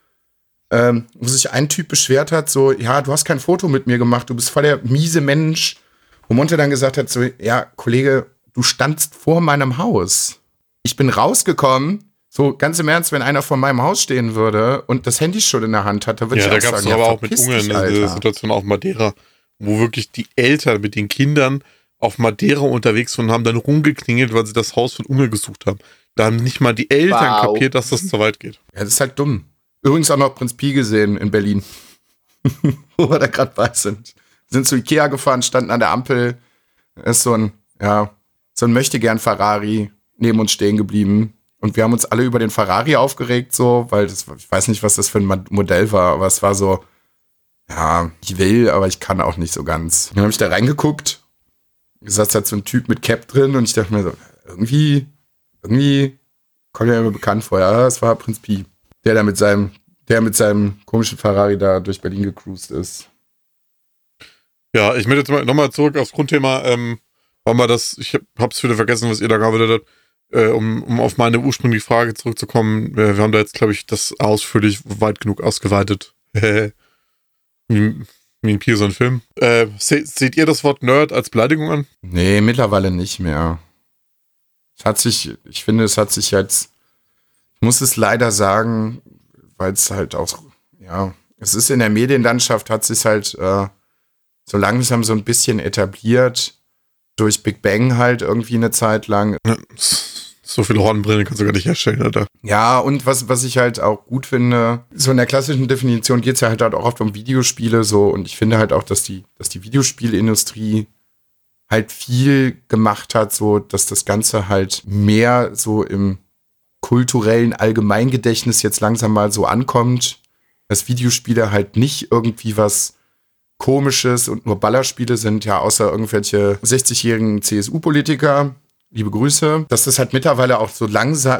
wo sich ein Typ beschwert hat, so, ja, du hast kein Foto mit mir gemacht, du bist voll der miese Mensch. Wo Monte dann gesagt hat, so, ja, Kollege, du standst vor meinem Haus. Ich bin rausgekommen, so ganz im Ernst, wenn einer vor meinem Haus stehen würde und das Handy schon in der Hand hat, dann würde ich auch sagen, ja, da gab es aber auch mit Ungarn eine Situation auf Madeira, wo wirklich die Eltern mit den Kindern auf Madeira unterwegs waren und haben dann rumgeklingelt, weil sie das Haus von Ungarn gesucht haben. Da haben nicht mal die Eltern kapiert, dass das zu weit geht. Ja, das ist halt dumm. Übrigens auch noch Prinz Pi gesehen in Berlin, wo wir da gerade bei sind. Sind zu Ikea gefahren, standen an der Ampel, ist so ein Möchtegern-Ferrari neben uns stehen geblieben. Und wir haben uns alle über den Ferrari aufgeregt, so, weil ich weiß nicht, was das für ein Modell war, aber es war so, ja, ich will, aber ich kann auch nicht so ganz. Dann habe ich da reingeguckt, saß da so ein Typ mit Cap drin und ich dachte mir so, irgendwie kommt ja immer bekannt vor, ja, das war Prinz Pi, der mit seinem komischen Ferrari da durch Berlin gecruised ist. Ja, ich möchte jetzt nochmal zurück aufs Grundthema, ich hab's wieder vergessen, was ihr da gearbeitet habt, um auf meine ursprüngliche Frage zurückzukommen. Wir haben da jetzt, glaube ich, das ausführlich weit genug ausgeweitet. Wie ein so ein Film. Seht ihr das Wort Nerd als Beleidigung an? Nee, mittlerweile nicht mehr. Ich finde, es hat sich jetzt, ich muss es leider sagen, weil es halt auch, ja, es ist in der Medienlandschaft, hat sich halt so langsam so ein bisschen etabliert, durch Big Bang halt irgendwie eine Zeit lang. Ja, so viele Hornbrillen kannst du gar nicht herstellen, Alter. Ja, und was ich halt auch gut finde, so in der klassischen Definition geht es ja halt auch oft um Videospiele so, und ich finde halt auch, dass die Videospielindustrie halt viel gemacht hat, so dass das Ganze halt mehr so im kulturellen Allgemeingedächtnis jetzt langsam mal so ankommt, dass Videospiele halt nicht irgendwie was Komisches und nur Ballerspiele sind, ja, außer irgendwelche 60-jährigen CSU-Politiker, liebe Grüße, dass das halt mittlerweile auch so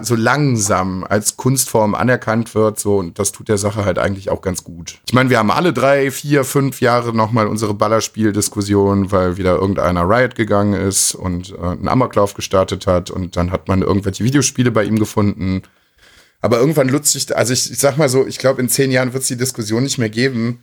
langsam als Kunstform anerkannt wird, so, und das tut der Sache halt eigentlich auch ganz gut. Ich meine, wir haben alle 3, 4, 5 Jahre nochmal unsere Ballerspiel-Diskussion, weil wieder irgendeiner Riot gegangen ist und einen Amoklauf gestartet hat, und dann hat man irgendwelche Videospiele bei ihm gefunden. Aber irgendwann nutzt sich, also ich sag mal so, ich glaube, in 10 Jahren wird es die Diskussion nicht mehr geben,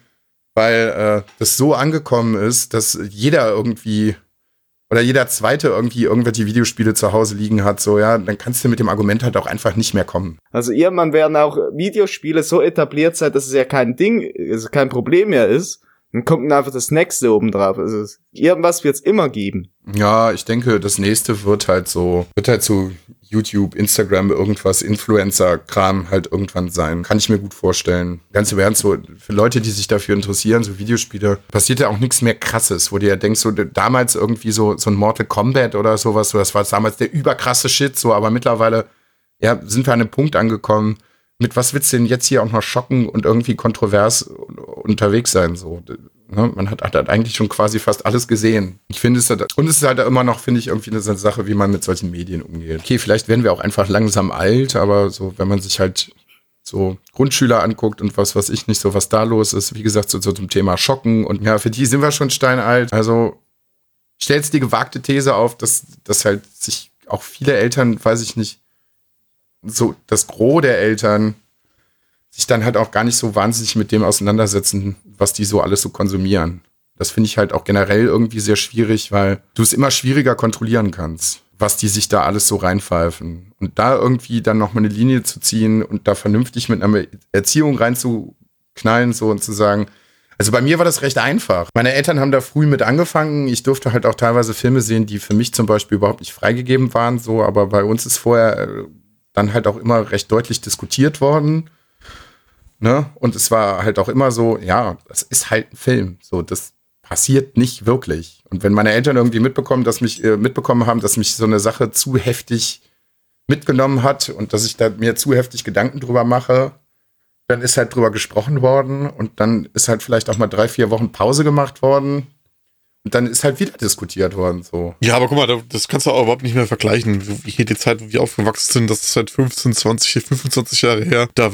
weil das so angekommen ist, dass jeder irgendwie oder jeder Zweite irgendwie irgendwelche Videospiele zu Hause liegen hat, so, ja, dann kannst du mit dem Argument halt auch einfach nicht mehr kommen. Also irgendwann werden auch Videospiele so etabliert sein, dass es ja kein Ding, also kein Problem mehr ist. Dann kommt dann einfach das nächste oben drauf. Also irgendwas wird es immer geben. Ja, ich denke, das nächste wird halt so YouTube, Instagram, irgendwas, Influencer-Kram halt irgendwann sein. Kann ich mir gut vorstellen. Ganz im Ernst, so für Leute, die sich dafür interessieren, so Videospiele, passiert ja auch nichts mehr Krasses, wo du ja denkst, so damals irgendwie so ein Mortal Kombat oder sowas, so, das war damals der überkrasse Shit, so, aber mittlerweile, ja, sind wir an einem Punkt angekommen, mit was willst du denn jetzt hier auch noch schocken und irgendwie kontrovers unterwegs sein, so. Ne? Man hat eigentlich schon quasi fast alles gesehen. Ich finde es halt, und es ist halt immer noch, finde ich, irgendwie eine Sache, wie man mit solchen Medien umgeht. Okay, vielleicht werden wir auch einfach langsam alt, aber so, wenn man sich halt so Grundschüler anguckt und was weiß ich nicht, so was da los ist, wie gesagt, so zum Thema Schocken, und ja, für die sind wir schon steinalt. Also stellt jetzt die gewagte These auf, dass halt sich auch viele Eltern, weiß ich nicht, so das Gros der Eltern sich dann halt auch gar nicht so wahnsinnig mit dem auseinandersetzen, was die so alles so konsumieren. Das finde ich halt auch generell irgendwie sehr schwierig, weil du es immer schwieriger kontrollieren kannst, was die sich da alles so reinpfeifen. Und da irgendwie dann nochmal eine Linie zu ziehen und da vernünftig mit einer Erziehung reinzuknallen, so, und zu sagen, also bei mir war das recht einfach. Meine Eltern haben da früh mit angefangen. Ich durfte halt auch teilweise Filme sehen, die für mich zum Beispiel überhaupt nicht freigegeben waren, so, aber bei uns ist vorher dann halt auch immer recht deutlich diskutiert worden. Ne? Und es war halt auch immer so, ja, das ist halt ein Film. So, das passiert nicht wirklich. Und wenn meine Eltern irgendwie mitbekommen haben, dass mich so eine Sache zu heftig mitgenommen hat und dass ich da mir zu heftig Gedanken drüber mache, dann ist halt drüber gesprochen worden und dann ist halt vielleicht auch mal 3, 4 Wochen Pause gemacht worden. Und dann ist halt wieder diskutiert worden, so. Ja, aber guck mal, das kannst du auch überhaupt nicht mehr vergleichen. Wie hier die Zeit, wo wir aufgewachsen sind, das ist seit 15, 20, 25 Jahre her. Da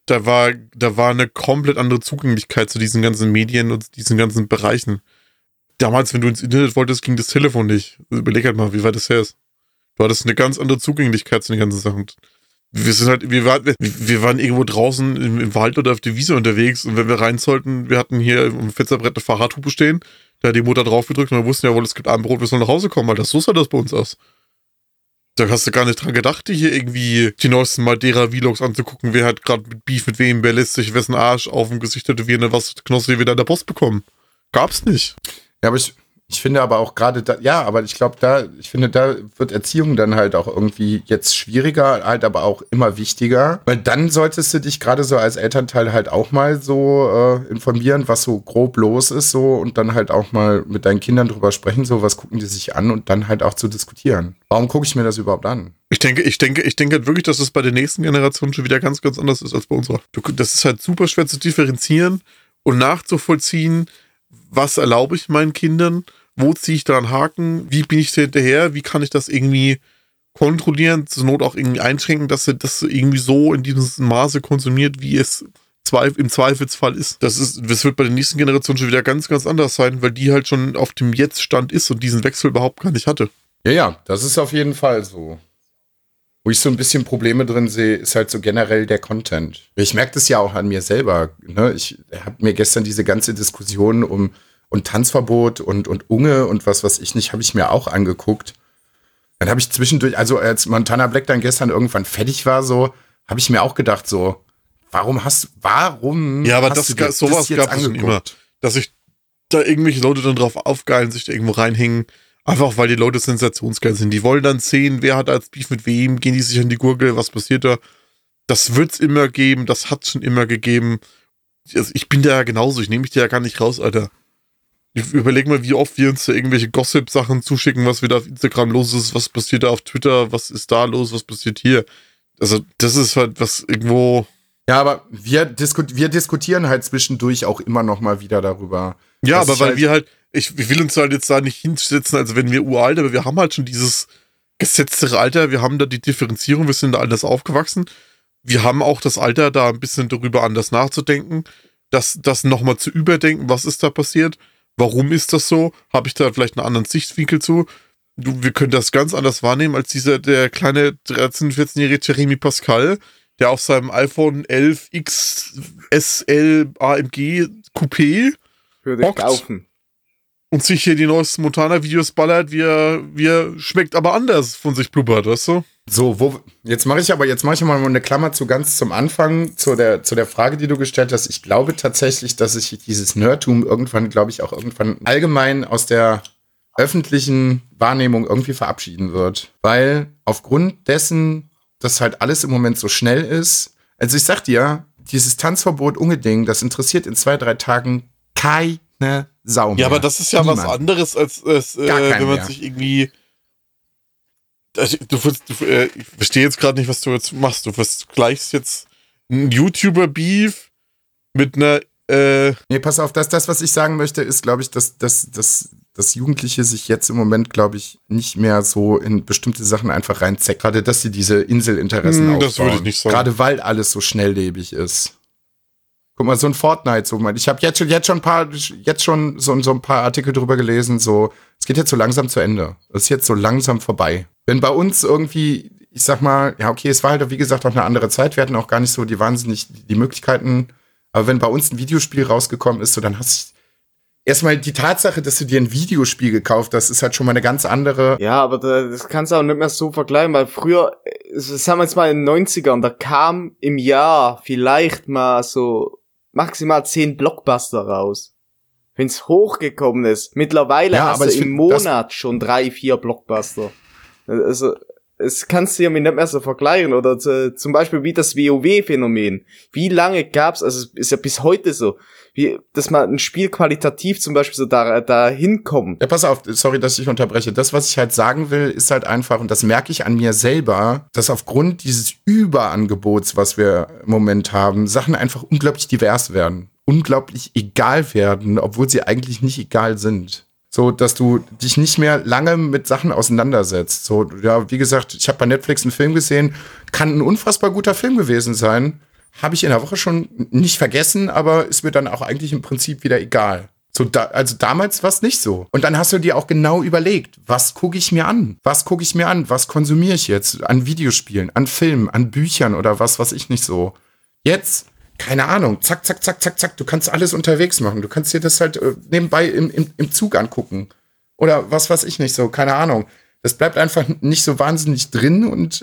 war eine komplett andere Zugänglichkeit zu diesen ganzen Medien und diesen ganzen Bereichen. Damals, wenn du ins Internet wolltest, ging das Telefon nicht. Überleg halt mal, wie weit das her ist. Du hattest eine ganz andere Zugänglichkeit zu den ganzen Sachen. Wir waren irgendwo draußen im Wald oder auf der Wiese unterwegs, und wenn wir rein sollten, wir hatten hier im Fensterbrett eine Fahrradhupe stehen, da hat die Mutter drauf gedrückt und wir wussten, jawohl, es gibt Abendbrot, wir sollen nach Hause kommen, Alter. So sah das bei uns aus. Da hast du gar nicht dran gedacht, dir hier irgendwie die neuesten Madeira-Vlogs anzugucken, wer hat gerade mit Beef mit wem, wer lässt sich wessen Arsch auf dem Gesicht tätowieren, was Knossi wir wieder in der Post bekommen. Gab's nicht. Ja, aber ich finde aber auch gerade da, ja, aber ich glaube, da wird Erziehung dann halt auch irgendwie jetzt schwieriger, halt aber auch immer wichtiger, weil dann solltest du dich gerade so als Elternteil halt auch mal so informieren, was so grob los ist, so, und dann halt auch mal mit deinen Kindern drüber sprechen, so, was gucken die sich an, und dann halt auch zu diskutieren. Warum gucke ich mir das überhaupt an? Ich denke halt wirklich, dass es bei der nächsten Generation schon wieder ganz, ganz anders ist als bei unserer. Das ist halt super schwer zu differenzieren und nachzuvollziehen, was erlaube ich meinen Kindern, wo ziehe ich da einen Haken, wie bin ich da hinterher, wie kann ich das irgendwie kontrollieren, zur Not auch irgendwie einschränken, dass das irgendwie so in diesem Maße konsumiert, wie es im Zweifelsfall ist. Das wird bei der nächsten Generation schon wieder ganz, ganz anders sein, weil die halt schon auf dem Jetzt-Stand ist und diesen Wechsel überhaupt gar nicht hatte. Ja, das ist auf jeden Fall so. Wo ich so ein bisschen Probleme drin sehe, ist halt so generell der Content. Ich merke das ja auch an mir selber. Ne? Ich habe mir gestern diese ganze Diskussion und Tanzverbot und Unge und was weiß ich nicht, habe ich mir auch angeguckt. Dann habe ich zwischendurch, also als Montana Black dann gestern irgendwann fertig war, so, habe ich mir auch gedacht, so, warum Ja, aber hast du sowas gab es schon immer. Dass sich da irgendwelche Leute dann drauf aufgeilen, sich da irgendwo reinhängen. Einfach weil die Leute sensationsgeil sind. Die wollen dann sehen, wer hat als Beef mit wem, gehen die sich an die Gurgel, was passiert da. Das wird's immer geben, das hat's schon immer gegeben. Also ich bin da ja genauso, ich nehme mich da ja gar nicht raus, Alter. Ich überleg mal, wie oft wir uns da irgendwelche Gossip-Sachen zuschicken, was wieder auf Instagram los ist, was passiert da auf Twitter, was ist da los, was passiert hier. Also das ist halt was irgendwo... Ja, aber wir diskutieren halt zwischendurch auch immer noch mal wieder darüber. Ja, aber weil wir halt, ich will uns halt jetzt da nicht hinsetzen, als wenn wir uralt, aber wir haben halt schon dieses gesetztere Alter, wir haben da die Differenzierung, wir sind da anders aufgewachsen. Wir haben auch das Alter, da ein bisschen darüber anders nachzudenken, das nochmal zu überdenken, was ist da passiert, warum ist das so, habe ich da vielleicht einen anderen Sichtwinkel zu. Wir können das ganz anders wahrnehmen als der kleine 13-, 14-jährige Jeremy Pascal, der auf seinem iPhone 11X SL AMG Coupé Würde ich kaufen. Und sich hier die neuesten Montana-Videos ballert, wie er schmeckt aber anders von sich blubbert, weißt du? So, jetzt mache ich mal eine Klammer ganz zum Anfang, zu der Frage, die du gestellt hast. Ich glaube tatsächlich, dass sich dieses Nerdtum irgendwann allgemein aus der öffentlichen Wahrnehmung irgendwie verabschieden wird. Weil aufgrund dessen, dass halt alles im Moment so schnell ist, also ich sag dir, dieses Tanzverbot Unge-Ding, das interessiert in 2-3 Tagen keine Sau mehr. Ja, aber das ist ja was anderes, als wenn man sich irgendwie... ich verstehe jetzt gerade nicht, was du jetzt machst. Du vergleichst jetzt einen YouTuber-Beef mit einer... Nee, pass auf, das, was ich sagen möchte, ist, glaube ich, dass Jugendliche sich jetzt im Moment, glaube ich, nicht mehr so in bestimmte Sachen einfach reinzecken. Gerade, dass sie diese Inselinteressen aufbauen. Das würde ich nicht sagen. Gerade weil alles so schnelllebig ist. Guck mal, so ein Fortnite, ich habe jetzt schon so ein paar Artikel drüber gelesen, so, es geht jetzt so langsam zu Ende. Es ist jetzt so langsam vorbei. Wenn bei uns irgendwie, ich sag mal, ja, okay, es war halt, wie gesagt, auch eine andere Zeit, wir hatten auch gar nicht so die Möglichkeiten, aber wenn bei uns ein Videospiel rausgekommen ist, so, dann hast du erstmal die Tatsache, dass du dir ein Videospiel gekauft hast, ist halt schon mal eine ganz andere. Ja, aber das kannst du auch nicht mehr so vergleichen, weil früher, sagen wir jetzt mal in den 90ern, da kam im Jahr vielleicht mal so maximal 10 Blockbuster raus. Wenn's hochgekommen ist. Mittlerweile hast du im Monat schon 3-4 Blockbuster. Also, es kannst du ja nicht mehr so vergleichen. Oder zum Beispiel wie das WoW-Phänomen. Wie lange gab's, also es ist ja bis heute so, dass man ein Spiel qualitativ zum Beispiel so da hinkommt. Ja, pass auf, sorry, dass ich unterbreche. Das, was ich halt sagen will, ist halt einfach, und das merke ich an mir selber, dass aufgrund dieses Überangebots, was wir im Moment haben, Sachen einfach unglaublich divers werden. Unglaublich egal werden, obwohl sie eigentlich nicht egal sind. So, dass du dich nicht mehr lange mit Sachen auseinandersetzt. So, ja, wie gesagt, ich habe bei Netflix einen Film gesehen, kann ein unfassbar guter Film gewesen sein. Habe ich in der Woche schon nicht vergessen, aber ist mir dann auch eigentlich im Prinzip wieder egal. So, also damals war es nicht so. Und dann hast du dir auch genau überlegt, was gucke ich mir an? Was konsumiere ich jetzt an Videospielen, an Filmen, an Büchern oder was ich nicht so. Jetzt, keine Ahnung, zack, zack, zack, zack, zack, du kannst alles unterwegs machen. Du kannst dir das halt nebenbei im Zug angucken. Oder was weiß ich nicht so, keine Ahnung. Das bleibt einfach nicht so wahnsinnig drin und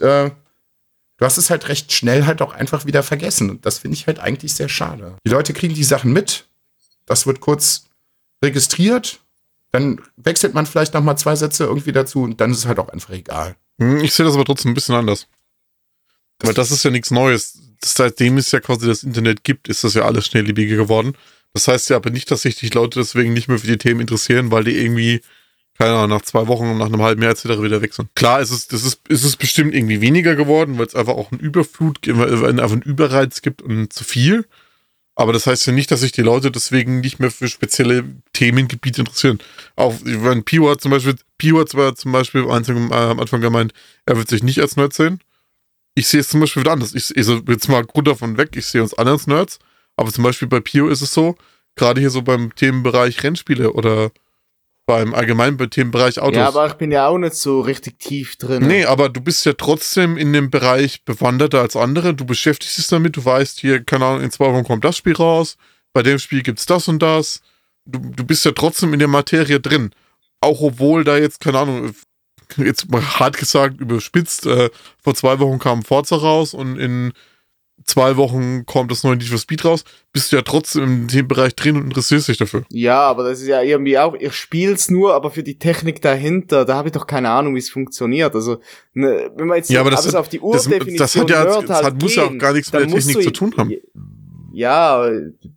du hast es halt recht schnell halt auch einfach wieder vergessen. Und das finde ich halt eigentlich sehr schade. Die Leute kriegen die Sachen mit. Das wird kurz registriert. Dann wechselt man vielleicht noch mal 2 Sätze irgendwie dazu und dann ist es halt auch einfach egal. Ich sehe das aber trotzdem ein bisschen anders. Weil das ist ja nichts Neues. Seitdem es ja quasi das Internet gibt, ist das ja alles schnelllebiger geworden. Das heißt ja aber nicht, dass sich die Leute deswegen nicht mehr für die Themen interessieren, weil die irgendwie, keine Ahnung, nach 2 Wochen, nach einem halben Jahr etc. wieder weg sind. Klar, es ist bestimmt irgendwie weniger geworden, weil es einfach auch einen einfach einen Überreiz gibt und zu viel. Aber das heißt ja nicht, dass sich die Leute deswegen nicht mehr für spezielle Themengebiete interessieren. Auch wenn Pio hat zum Beispiel am Anfang gemeint, er wird sich nicht als Nerd sehen. Ich sehe es zum Beispiel wieder anders. Ich sehe jetzt mal Grund davon weg, ich sehe uns alle als Nerds. Aber zum Beispiel bei Pio ist es so, gerade hier so beim Themenbereich Rennspiele oder beim allgemeinen Themenbereich Autos. Ja, aber ich bin ja auch nicht so richtig tief drin. Nee, aber du bist ja trotzdem in dem Bereich bewanderter als andere. Du beschäftigst dich damit, du weißt hier, keine Ahnung, in 2 Wochen kommt das Spiel raus, bei dem Spiel gibt's das und das. Du bist ja trotzdem in der Materie drin. Auch obwohl da jetzt, keine Ahnung, jetzt mal hart gesagt, überspitzt, vor 2 Wochen kam Forza raus und in 2 Wochen kommt das neue Need for Speed raus, bist du ja trotzdem in dem Bereich drin und interessierst dich dafür. Ja, aber das ist ja irgendwie auch, ich spiel's nur, aber für die Technik dahinter, da habe ich doch keine Ahnung, wie es funktioniert. Also, ne, wenn man jetzt Ja, aber das alles hat- auf die Urdefinition muss ja auch gar nichts mit der Technik zu tun haben. Ja,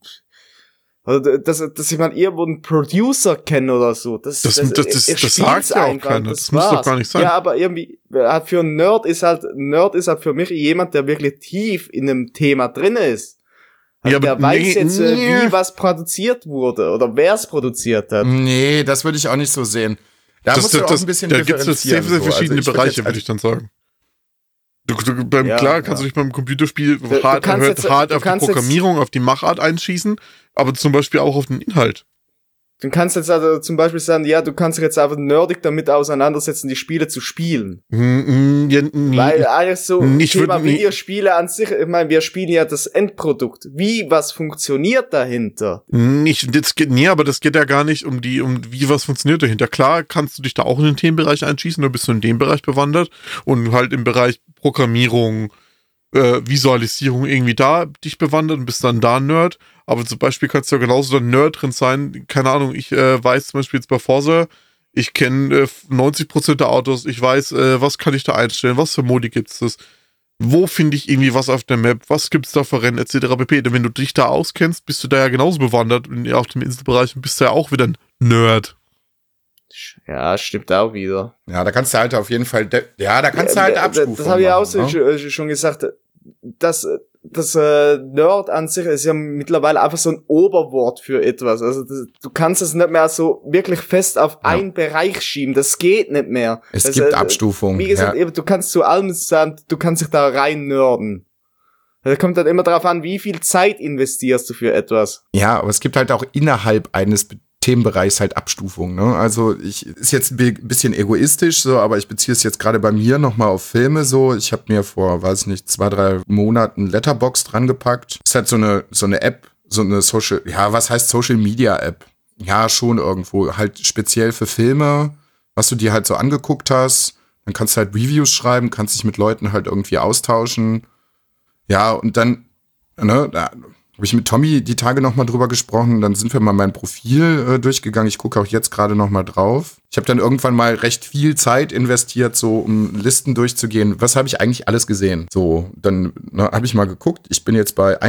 also dass ich mal irgendwo einen Producer kenne oder so. Das Das sagt ja auch keiner. Das muss doch gar nicht sein. Ja, aber irgendwie, für einen Nerd ist halt für mich jemand, der wirklich tief in einem Thema drin ist. Also Ja, aber der weiß jetzt, nee. wie was produziert wurde oder wer es produziert hat. Nee, das würde ich auch nicht so sehen. Da musst du auch ein bisschen da gibt es differenzieren. sehr so. verschiedene Also ich würd Bereiche, jetzt würde ich dann sagen. Ja, Klar kannst ja. du dich beim Computerspiel Du hart kannst jetzt- auf du die kannst jetzt- Programmierung, auf die Machart einschießen, aber zum Beispiel auch auf den Inhalt. Du kannst jetzt also zum Beispiel sagen, ja, du kannst dich jetzt einfach nerdig damit auseinandersetzen, die Spiele zu spielen. Ja, Weil eigentlich so Ich Thema würd nie- Videospiele an sich, ich meine, wir spielen ja das Endprodukt. Wie was funktioniert dahinter? aber das geht ja gar nicht um wie was funktioniert dahinter. Klar kannst du dich da auch in den Themenbereich einschießen, da bist du in dem Bereich bewandert und halt im Bereich Programmierung, Visualisierung irgendwie da dich bewandert und bist dann da Nerd. Aber zum Beispiel kannst du ja genauso dann Nerd drin sein. Keine Ahnung, ich weiß zum Beispiel jetzt bei Forza, ich kenne 90% der Autos, ich weiß, was kann ich da einstellen, was für Modi gibt's das, wo finde ich irgendwie was auf der Map, was gibt's da für Rennen, etc. pp. Denn wenn du dich da auskennst, bist du da ja genauso bewandert auf dem Inselbereich und bist da ja auch wieder ein Nerd. Ja, stimmt auch wieder. Ja, da kannst du halt auf jeden Fall, da kannst du halt abstufen. Das habe ich auch machen, ne? schon gesagt. Das Nerd an sich ist ja mittlerweile einfach so ein Oberwort für etwas. Also du kannst es nicht mehr so wirklich fest auf einen Bereich schieben. Das geht nicht mehr. Es Also, gibt Abstufungen. Wie gesagt, ja. du kannst zu allem sagen, du kannst dich da rein nerden. Da kommt dann immer drauf an, wie viel Zeit investierst du für etwas. Ja, aber es gibt halt auch innerhalb eines Themenbereichs halt Abstufungen, ne? Also ist jetzt ein bisschen egoistisch so, aber ich beziehe es jetzt gerade bei mir nochmal auf Filme so. Ich habe mir vor, 2-3 Monaten Letterboxd dran gepackt. Ist halt so eine App, so eine was heißt Social Media App? Ja, schon irgendwo, halt speziell für Filme, was du dir halt so angeguckt hast. Dann kannst du halt Reviews schreiben, kannst dich mit Leuten halt irgendwie austauschen. Ja, und dann, ne, da habe ich mit Tommy die Tage nochmal drüber gesprochen, dann sind wir mal mein Profil durchgegangen. Ich gucke auch jetzt gerade nochmal drauf. Ich habe dann irgendwann mal recht viel Zeit investiert, so um Listen durchzugehen. Was habe ich eigentlich alles gesehen? So, dann habe ich mal geguckt. Ich bin jetzt bei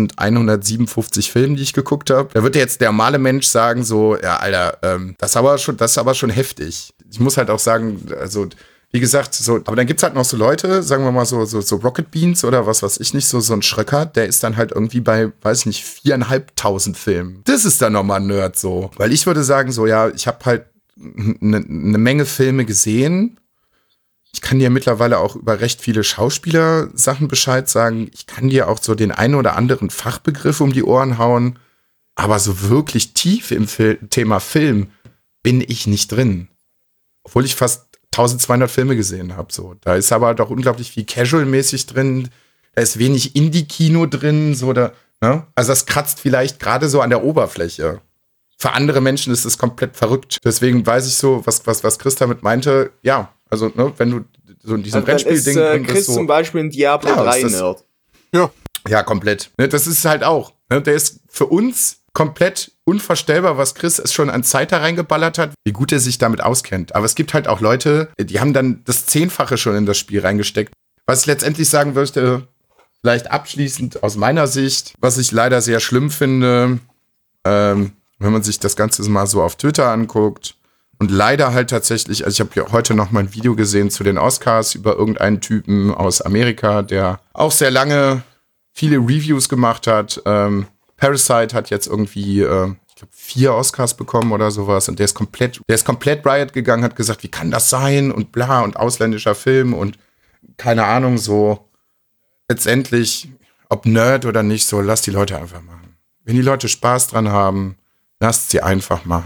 1157 Filmen, die ich geguckt habe. Da wird jetzt der normale Mensch sagen so, ja, Alter, das ist aber schon heftig. Ich muss halt auch sagen, also wie gesagt, so, aber dann gibt's halt noch so Leute, sagen wir mal so Rocket Beans oder was weiß ich nicht, so ein Schröcker, der ist dann halt irgendwie bei, weiß ich nicht, 4.500 Filmen. Das ist dann nochmal ein Nerd so. Weil ich würde sagen so, ja, ich habe halt eine Menge Filme gesehen. Ich kann dir mittlerweile auch über recht viele Schauspieler-Sachen Bescheid sagen. Ich kann dir auch so den einen oder anderen Fachbegriff um die Ohren hauen. Aber so wirklich tief im Thema Film bin ich nicht drin. Obwohl ich fast 1200 Filme gesehen habe. So. Da ist aber doch unglaublich viel Casual-mäßig drin. Da ist wenig Indie-Kino drin. So, ne? Also das kratzt vielleicht gerade so an der Oberfläche. Für andere Menschen ist es komplett verrückt. Deswegen weiß ich so, was Chris damit meinte. Ja, also ne, wenn du so in diesem Rennspiel-Ding drin bist. Chris so, zum Beispiel ein Diablo 3 Nerd. Ja, komplett. Ne, das ist halt auch. Ne, der ist für uns komplett unvorstellbar, was Chris es schon an Zeit da reingeballert hat, wie gut er sich damit auskennt. Aber es gibt halt auch Leute, die haben dann das 10-fache schon in das Spiel reingesteckt. Was ich letztendlich sagen möchte, vielleicht abschließend aus meiner Sicht, was ich leider sehr schlimm finde, wenn man sich das Ganze mal so auf Twitter anguckt und leider halt tatsächlich, also ich habe ja heute noch mal ein Video gesehen zu den Oscars über irgendeinen Typen aus Amerika, der auch sehr lange viele Reviews gemacht hat. Parasite hat jetzt irgendwie, ich glaube, 4 Oscars bekommen oder sowas und der ist komplett Riot gegangen, hat gesagt, wie kann das sein und bla und ausländischer Film und keine Ahnung, so letztendlich, ob Nerd oder nicht, so lasst die Leute einfach machen. Wenn die Leute Spaß dran haben, lasst sie einfach machen.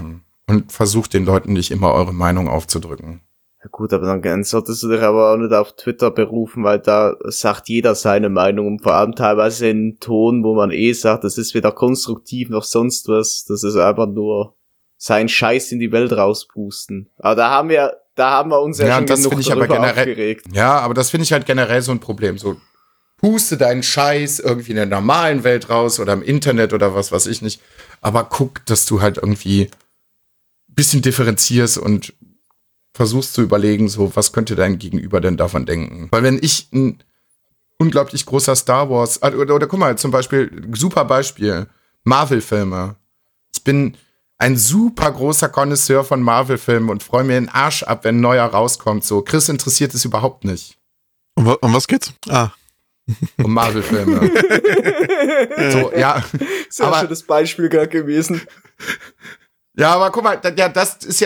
und versucht den Leuten nicht immer eure Meinung aufzudrücken. Ja gut, aber dann solltest du dich aber auch nicht auf Twitter berufen, weil da sagt jeder seine Meinung und vor allem teilweise in einem Ton, wo man sagt, das ist weder konstruktiv noch sonst was, das ist einfach nur sein Scheiß in die Welt rauspusten. Aber da haben wir uns ja schon das genug finde ich aber darüber generell, aufgeregt. ja, aber das finde ich halt generell so ein Problem. So, puste deinen Scheiß irgendwie in der normalen Welt raus oder im Internet oder was weiß ich nicht. Aber guck, dass du halt irgendwie ein bisschen differenzierst und versuchst zu überlegen, so, was könnte dein Gegenüber denn davon denken? Weil wenn ich ein unglaublich großer Star Wars, oder guck mal, zum Beispiel, super Beispiel, Marvel-Filme. Ich bin ein super großer Connoisseur von Marvel-Filmen und freue mir den Arsch ab, wenn ein neuer rauskommt. So, Chris interessiert es überhaupt nicht. Um was geht's? Um Marvel-Filme. So, ja. Sehr schönes Beispiel gerade gewesen. Ja, aber guck mal, das ist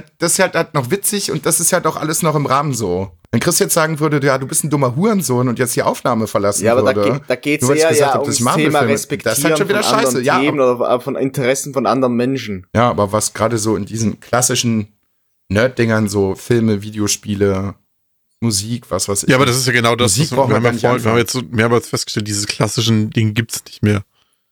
halt noch witzig und das ist halt auch alles noch im Rahmen so. Wenn Chris jetzt sagen würde, ja, du bist ein dummer Hurensohn und jetzt die Aufnahme verlassen würde. Ja, aber würde, da geht's nur weil ich eher gesagt ja hab, ums das ist Thema Marvel-Filme. Respektieren Das ist halt schon wieder von anderen scheiße. Ja, Themen oder von Interessen von anderen Menschen. ja, aber was gerade so in diesen klassischen Nerd-Dingern, so Filme, Videospiele, Musik, was weiß ich. Ja, aber das ist ja genau das, Musik was braucht wir man gar nicht haben anfangen. jetzt mehrmals festgestellt, dieses klassischen Ding gibt's nicht mehr.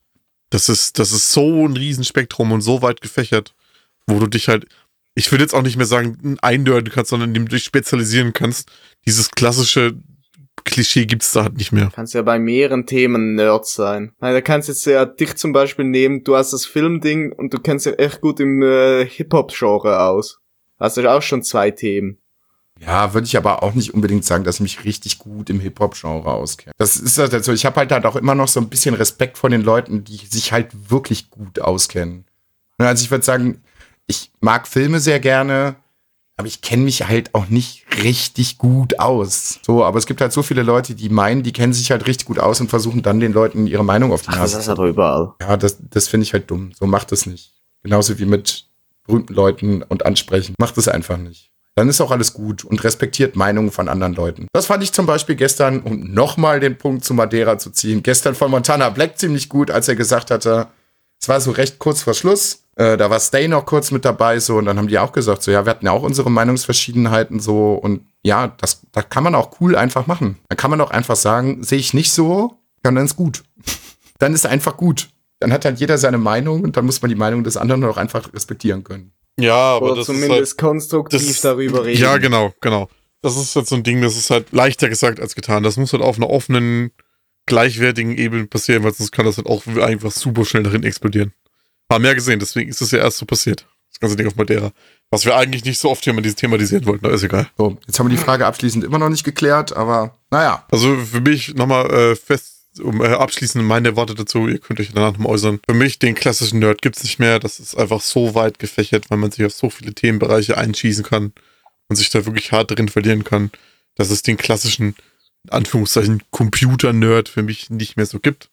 Das ist so ein Riesenspektrum und so weit gefächert, wo du dich halt, ich will jetzt auch nicht mehr sagen, eindeuten kannst, sondern indem du dich spezialisieren kannst. Dieses klassische Klischee gibt's da halt nicht mehr. Kannst ja bei mehreren Themen Nerd sein. Nein, da kannst jetzt ja dich zum Beispiel nehmen, du hast das Filmding und du kennst ja echt gut im Hip-Hop-Genre aus. Hast du ja auch schon 2 Themen. Ja, würde ich aber auch nicht unbedingt sagen, dass ich mich richtig gut im Hip-Hop-Genre auskenne. Das ist halt so, ich habe halt auch immer noch so ein bisschen Respekt vor den Leuten, die sich halt wirklich gut auskennen. Also ich würde sagen, ich mag Filme sehr gerne, aber ich kenne mich halt auch nicht richtig gut aus. So, aber es gibt halt so viele Leute, die meinen, die kennen sich halt richtig gut aus und versuchen dann den Leuten ihre Meinung auf die Ach, Nase das ist aber überall. Ja, das finde ich halt dumm. So macht es nicht. Genauso wie mit berühmten Leuten und ansprechen. Macht es einfach nicht. Dann ist auch alles gut und respektiert Meinungen von anderen Leuten. Das fand ich zum Beispiel gestern, um nochmal den Punkt zu Madeira zu ziehen, gestern von Montana Black ziemlich gut, als er gesagt hatte, es war so recht kurz vor Schluss, da war Stay noch kurz mit dabei, so, und dann haben die auch gesagt, so, ja, wir hatten ja auch unsere Meinungsverschiedenheiten, so, und ja, das kann man auch cool einfach machen. Dann kann man auch einfach sagen, sehe ich nicht so, ja, dann ist gut. Dann ist einfach gut. Dann hat halt jeder seine Meinung und dann muss man die Meinung des anderen auch einfach respektieren können. Ja, aber Oder das zumindest ist halt, konstruktiv darüber reden. Ja, genau. Das ist jetzt so ein Ding, das ist halt leichter gesagt als getan. Das muss halt auf einer offenen, gleichwertigen Ebene passieren, weil sonst kann das halt auch einfach super schnell darin explodieren. Haben wir ja gesehen, deswegen ist es ja erst so passiert. Das ganze Ding auf Madeira. Was wir eigentlich nicht so oft thematisieren wollten, aber ist egal. So, jetzt haben wir die Frage abschließend immer noch nicht geklärt, aber naja. Also für mich nochmal abschließend meine Worte dazu, ihr könnt euch danach nochmal äußern. Für mich, den klassischen Nerd gibt's nicht mehr. Das ist einfach so weit gefächert, weil man sich auf so viele Themenbereiche einschießen kann und sich da wirklich hart drin verlieren kann, dass es den klassischen, in Anführungszeichen, Computer-Nerd für mich nicht mehr so gibt.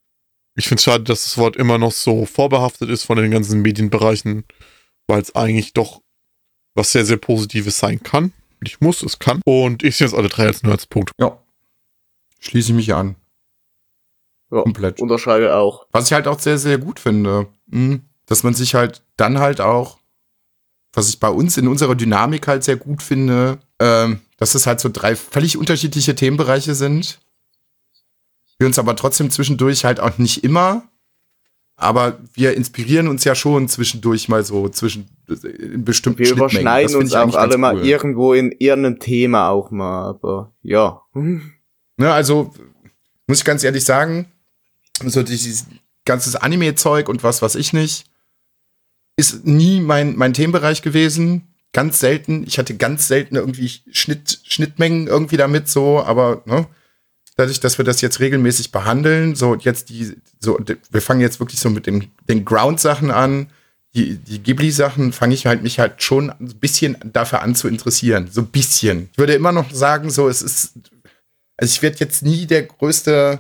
Ich finde es schade, dass das Wort immer noch so vorbehaftet ist von den ganzen Medienbereichen, weil es eigentlich doch was sehr, sehr Positives sein kann. Nicht muss, es kann. Und ich sehe jetzt alle 3 als Nerds. Punkt. Ja. Schließe ich mich an. Ja, Komplett. unterschreibe auch. Was ich halt auch sehr, sehr gut finde, dass man sich halt dann halt auch, was ich bei uns in unserer Dynamik halt sehr gut finde, dass es halt so 3 völlig unterschiedliche Themenbereiche sind. Wir uns aber trotzdem zwischendurch halt auch nicht immer, aber wir inspirieren uns ja schon zwischendurch mal so in bestimmten Wir Schnittmengen. Das überschneiden find uns ich auch eigentlich alle ganz mal cool. irgendwo in irgendeinem Thema auch mal, aber ja. Ne, also, muss ich ganz ehrlich sagen, so dieses ganzes Anime-Zeug und was weiß ich nicht, ist nie mein Themenbereich gewesen. Ganz selten. Ich hatte ganz selten irgendwie Schnittmengen irgendwie damit so, aber ne, dadurch, dass wir das jetzt regelmäßig behandeln, so jetzt wir fangen jetzt wirklich so mit den Ground-Sachen an, die Ghibli-Sachen fange ich halt mich halt schon ein bisschen dafür an zu interessieren. So ein bisschen. Ich würde immer noch sagen, so, also ich werde jetzt nie der größte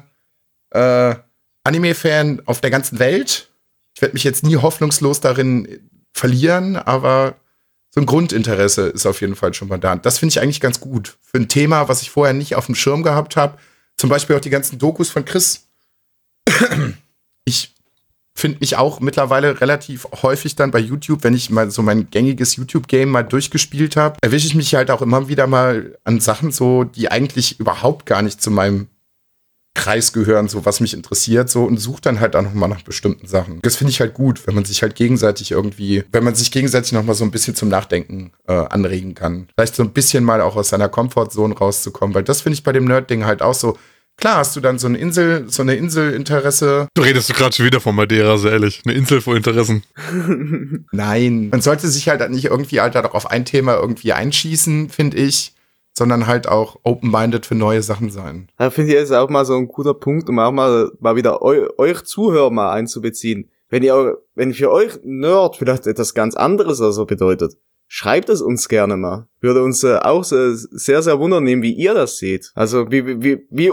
Anime-Fan auf der ganzen Welt. Ich werde mich jetzt nie hoffnungslos darin verlieren, aber so ein Grundinteresse ist auf jeden Fall schon mal da. Und das finde ich eigentlich ganz gut. Für ein Thema, was ich vorher nicht auf dem Schirm gehabt habe. Zum Beispiel auch die ganzen Dokus von Chris. Ich finde ich auch mittlerweile relativ häufig dann bei YouTube, wenn ich mal so mein gängiges YouTube-Game mal durchgespielt habe, erwische ich mich halt auch immer wieder mal an Sachen so, die eigentlich überhaupt gar nicht zu meinem Kreis gehören, so was mich interessiert, so, und suche dann halt auch noch mal nach bestimmten Sachen. Das finde ich halt gut, wenn man sich halt gegenseitig noch mal so ein bisschen zum Nachdenken anregen kann. Vielleicht so ein bisschen mal auch aus seiner Comfortzone rauszukommen, weil das finde ich bei dem Nerd-Ding halt auch so. Klar, hast du dann so eine Inselinteresse. Du redest gerade schon wieder von Madeira, sehr ehrlich. Eine Insel vor Interessen. Nein, man sollte sich halt nicht irgendwie halt auf ein Thema irgendwie einschießen, finde ich, sondern halt auch open-minded für neue Sachen sein. Da finde ich, ist auch mal so ein guter Punkt, um auch mal wieder euch Zuhörer mal einzubeziehen. Wenn für euch Nerd vielleicht etwas ganz anderes also bedeutet, schreibt es uns gerne mal. Würde uns auch sehr, sehr wundern nehmen, wie ihr das seht. Also wie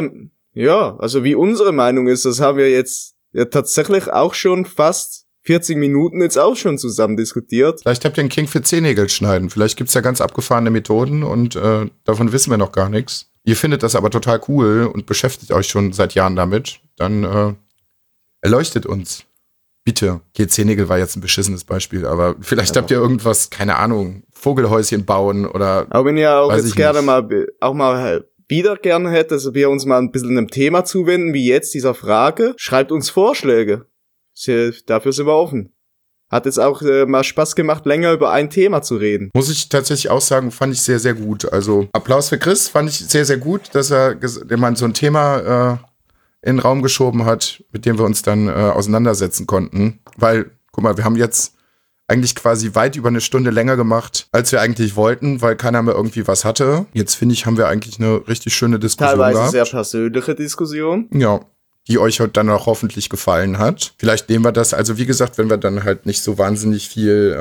unsere Meinung ist, das haben wir jetzt ja tatsächlich auch schon fast 40 Minuten jetzt auch schon zusammen diskutiert. Vielleicht habt ihr einen King für Zehennägel schneiden. Vielleicht gibt's ja ganz abgefahrene Methoden und davon wissen wir noch gar nichts. Ihr findet das aber total cool und beschäftigt euch schon seit Jahren damit. Dann erleuchtet uns. Bitte. Okay, Zehennägel war jetzt ein beschissenes Beispiel, aber vielleicht habt ihr irgendwas, keine Ahnung, Vogelhäuschen bauen oder. Aber wenn ihr auch jetzt gerne mal wieder gerne hättet, dass wir uns mal ein bisschen einem Thema zuwenden, wie jetzt dieser Frage, schreibt uns Vorschläge. Dafür sind wir offen. Hat jetzt auch mal Spaß gemacht, länger über ein Thema zu reden. Muss ich tatsächlich auch sagen, fand ich sehr, sehr gut. Also Applaus für Chris, fand ich sehr, sehr gut, dass er mal so ein Thema in den Raum geschoben hat, mit dem wir uns dann auseinandersetzen konnten. Weil, guck mal, wir haben jetzt eigentlich quasi weit über eine Stunde länger gemacht, als wir eigentlich wollten, weil keiner mehr irgendwie was hatte. Jetzt finde ich, haben wir eigentlich eine richtig schöne Diskussion teilweise gehabt. Sehr persönliche Diskussion. Ja, die euch heute dann auch hoffentlich gefallen hat. Vielleicht nehmen wir das, also wie gesagt, wenn wir dann halt nicht so wahnsinnig viel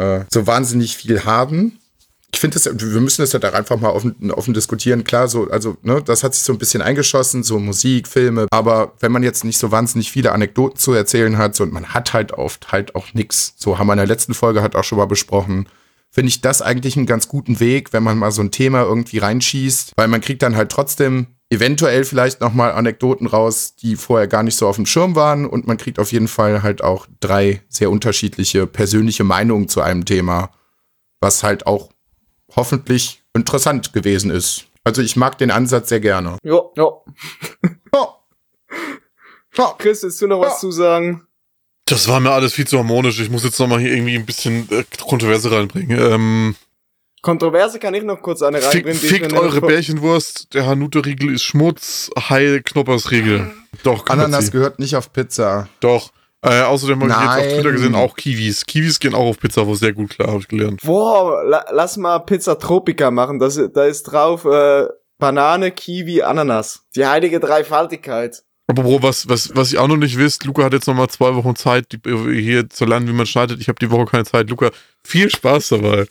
haben. Ich finde wir müssen das ja da einfach mal offen diskutieren. Klar, so, also, ne, das hat sich so ein bisschen eingeschossen, so Musik, Filme. Aber wenn man jetzt nicht so wahnsinnig viele Anekdoten zu erzählen hat, so, und man hat halt oft halt auch nix. So haben wir in der letzten Folge halt auch schon mal besprochen. Finde ich das eigentlich einen ganz guten Weg, wenn man mal so ein Thema irgendwie reinschießt. Weil man kriegt dann halt trotzdem eventuell vielleicht nochmal Anekdoten raus, die vorher gar nicht so auf dem Schirm waren. Und man kriegt auf jeden Fall halt auch 3 sehr unterschiedliche persönliche Meinungen zu einem Thema. Was halt auch hoffentlich interessant gewesen ist. Also ich mag den Ansatz sehr gerne. Ja. Ja. Chris, willst du noch was zu sagen? Das war mir alles viel zu harmonisch. Ich muss jetzt nochmal hier irgendwie ein bisschen Kontroverse reinbringen. Kontroverse kann ich noch kurz eine reinbringen. Fickt eure Bärchenwurst, der Hanuta-Riegel ist Schmutz, Heil Knoppers-Riegel. Doch, Ananas gehört nicht auf Pizza. Doch. Außerdem habe ich jetzt auf Twitter gesehen, auch Kiwis. Kiwis gehen auch auf Pizza, wo sehr gut, klar, habe ich gelernt. Boah, lass mal Pizza Tropica machen. Da ist drauf Banane, Kiwi, Ananas. Die heilige Dreifaltigkeit. Aber Bro, was ich auch noch nicht wisst, Luca hat jetzt nochmal 2 Wochen Zeit, hier zu lernen, wie man schneidet. Ich habe die Woche keine Zeit. Luca, viel Spaß dabei.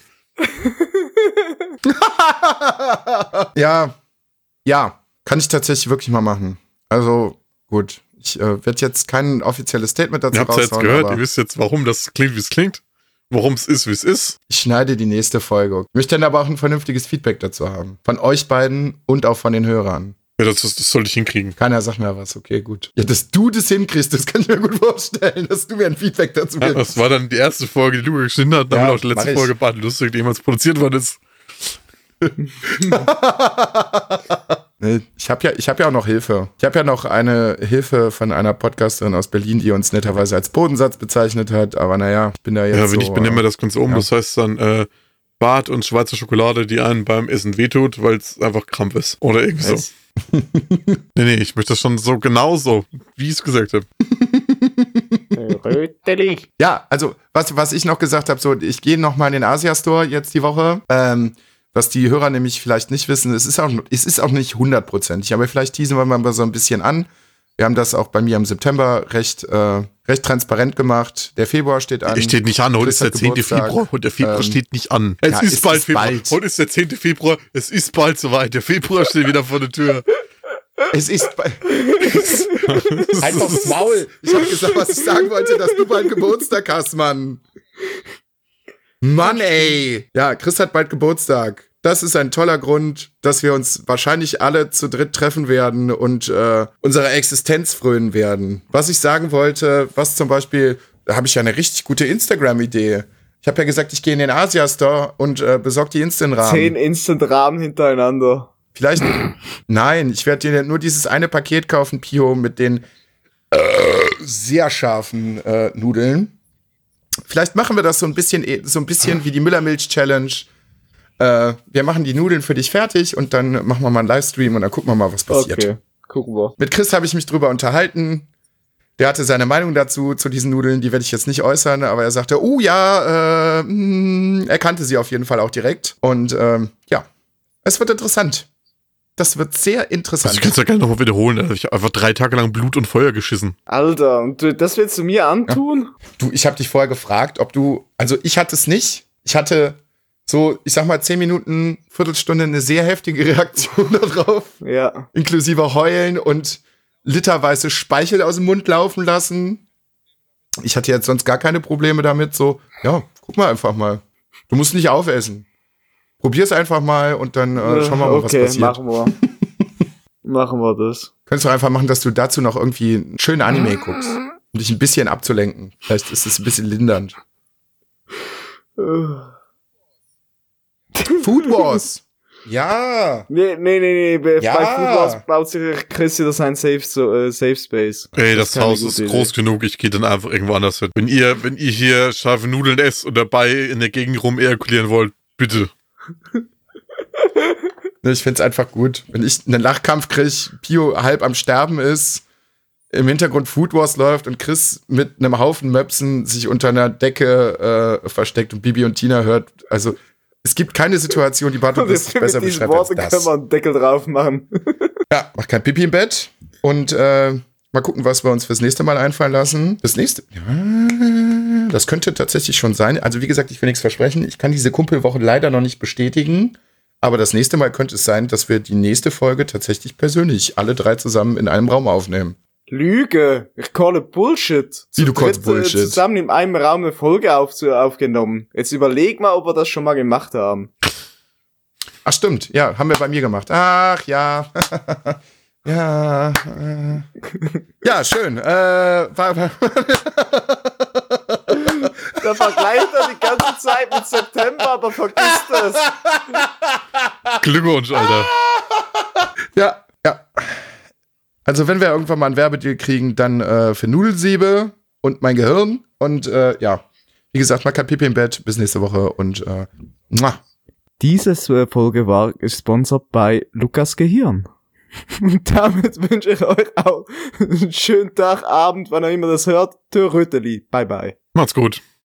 Ja, kann ich tatsächlich wirklich mal machen. Also, gut. Ich werde jetzt kein offizielles Statement dazu raushauen. Ihr habt es jetzt gehört, ihr wisst jetzt, warum das klingt, wie es klingt. Warum es ist, wie es ist. Ich schneide die nächste Folge. Ich möchte dann aber auch ein vernünftiges Feedback dazu haben. Von euch beiden und auch von den Hörern. Ja, das sollte ich hinkriegen. Keiner sagt mir was, okay, gut. Ja, dass du das hinkriegst, das kann ich mir gut vorstellen, dass du mir ein Feedback dazu gibst. Ja, das war dann die erste Folge, die Luca geschnitten hat, dann auch die letzte Folge Bad Lustig, die jemals produziert worden ist. Ich hab ja auch noch Hilfe. Ich habe ja noch eine Hilfe von einer Podcasterin aus Berlin, die uns netterweise als Bodensatz bezeichnet hat. Aber naja, ich bin da jetzt ja, ich benehme das Ganze um. Ja. Das heißt dann Bart und schwarze Schokolade, die einen beim Essen wehtut, weil es einfach Krampf ist. Oder irgendwie so. Nee, ich möchte das schon so genauso, wie ich es gesagt habe. Ja, also, was ich noch gesagt habe, so, ich gehe noch mal in den Asia-Store jetzt die Woche. Was die Hörer nämlich vielleicht nicht wissen, es ist auch nicht 100%, aber vielleicht teasen wir mal so ein bisschen an. Wir haben das auch bei mir im September recht transparent gemacht. Der Februar steht an. Es steht nicht an, heute ist der 10. Februar und der Februar steht nicht an. Es ist bald Februar. Heute ist der 10. Februar, es ist bald soweit. Der Februar steht wieder vor der Tür. Es ist bald. Einfach das Maul. Ich habe gesagt, was ich sagen wollte, dass du bald Geburtstag hast, Mann. Mann, ey. Ja, Chris hat bald Geburtstag. das ist ein toller Grund, dass wir uns wahrscheinlich alle zu dritt treffen werden und unserer Existenz frönen werden. Was ich sagen wollte, was zum Beispiel, da habe ich ja eine richtig gute Instagram-Idee. Ich habe ja gesagt, ich gehe in den Asia-Store und besorge die Instant-Rahmen. 10 Instant-Rahmen hintereinander. Vielleicht, nein, ich werde dir nur dieses eine Paket kaufen, Pio, mit den sehr scharfen Nudeln. Vielleicht machen wir das so ein bisschen wie die Müllermilch-Challenge. Wir machen die Nudeln für dich fertig und dann machen wir mal einen Livestream und dann gucken wir mal, was passiert. Okay, gucken wir. Mit Chris habe ich mich drüber unterhalten. Der hatte seine Meinung dazu, zu diesen Nudeln, die werde ich jetzt nicht äußern, aber er sagte, er kannte sie auf jeden Fall auch direkt. Und ja, es wird interessant. Das wird sehr interessant. Also ich kann es ja gerne nochmal wiederholen. Da habe ich einfach 3 Tage lang Blut und Feuer geschissen. Alter, und das willst du mir antun? Ja. Du, ich habe dich vorher gefragt, also ich hatte es nicht. Ich hatte so, ich sag mal 10 Minuten, Viertelstunde eine sehr heftige Reaktion darauf. Ja. Inklusive Heulen und literweise Speichel aus dem Mund laufen lassen. Ich hatte jetzt sonst gar keine Probleme damit. So, ja, guck mal einfach mal. Du musst nicht aufessen. Probier's einfach mal und dann schauen wir mal, was passiert. Machen wir. Machen wir das. Könntest du einfach machen, dass du dazu noch irgendwie einen schönen Anime guckst, um dich ein bisschen abzulenken. Vielleicht ist es ein bisschen lindernd. Food Wars. Ja. Nee. Ja. Bei Food Wars baut sich Chris wieder sein Safe Space. Ey, das keine Haus gute ist Idee. groß genug, ich gehe dann einfach irgendwo anders hin. Wenn ihr hier scharfe Nudeln esst und dabei in der Gegend rum ejakulieren wollt, bitte. Ich find's einfach gut. Wenn ich einen Lachkampf kriege, Pio halb am Sterben ist, im Hintergrund Food Wars läuft und Chris mit einem Haufen Möpsen sich unter einer Decke versteckt und Bibi und Tina hört. Also, es gibt keine Situation, die Bart und Chris besser beschreibt als Worte das. können wir einen Deckel drauf machen. Ja, mach kein Pipi im Bett und mal gucken, was wir uns fürs nächste Mal einfallen lassen. Das könnte tatsächlich schon sein. Also wie gesagt, ich will nichts versprechen. Ich kann diese Kumpelwoche leider noch nicht bestätigen. Aber das nächste Mal könnte es sein, dass wir die nächste Folge tatsächlich persönlich alle 3 zusammen in einem Raum aufnehmen. Lüge. Ich calle Bullshit. Wie, du callst Bullshit? Zusammen in einem Raum eine Folge aufgenommen. Jetzt überleg mal, ob wir das schon mal gemacht haben. Ach stimmt, ja, haben wir bei mir gemacht. Ach ja. Ja. Ja, schön. Da vergleicht er die ganze Zeit mit September, aber vergisst es. Glückwunsch, Alter. Ja. Also wenn wir irgendwann mal einen Werbedeal kriegen, dann für Nudelsiebe und mein Gehirn. Und ja, wie gesagt, mal kein Pipi im Bett. Bis nächste Woche und muah. Diese Folge war gesponsert bei Lukas Gehirn. Und damit wünsche ich euch auch einen schönen Tag, Abend, wann ihr immer das hört. Töröteli. Bye bye. Macht's gut.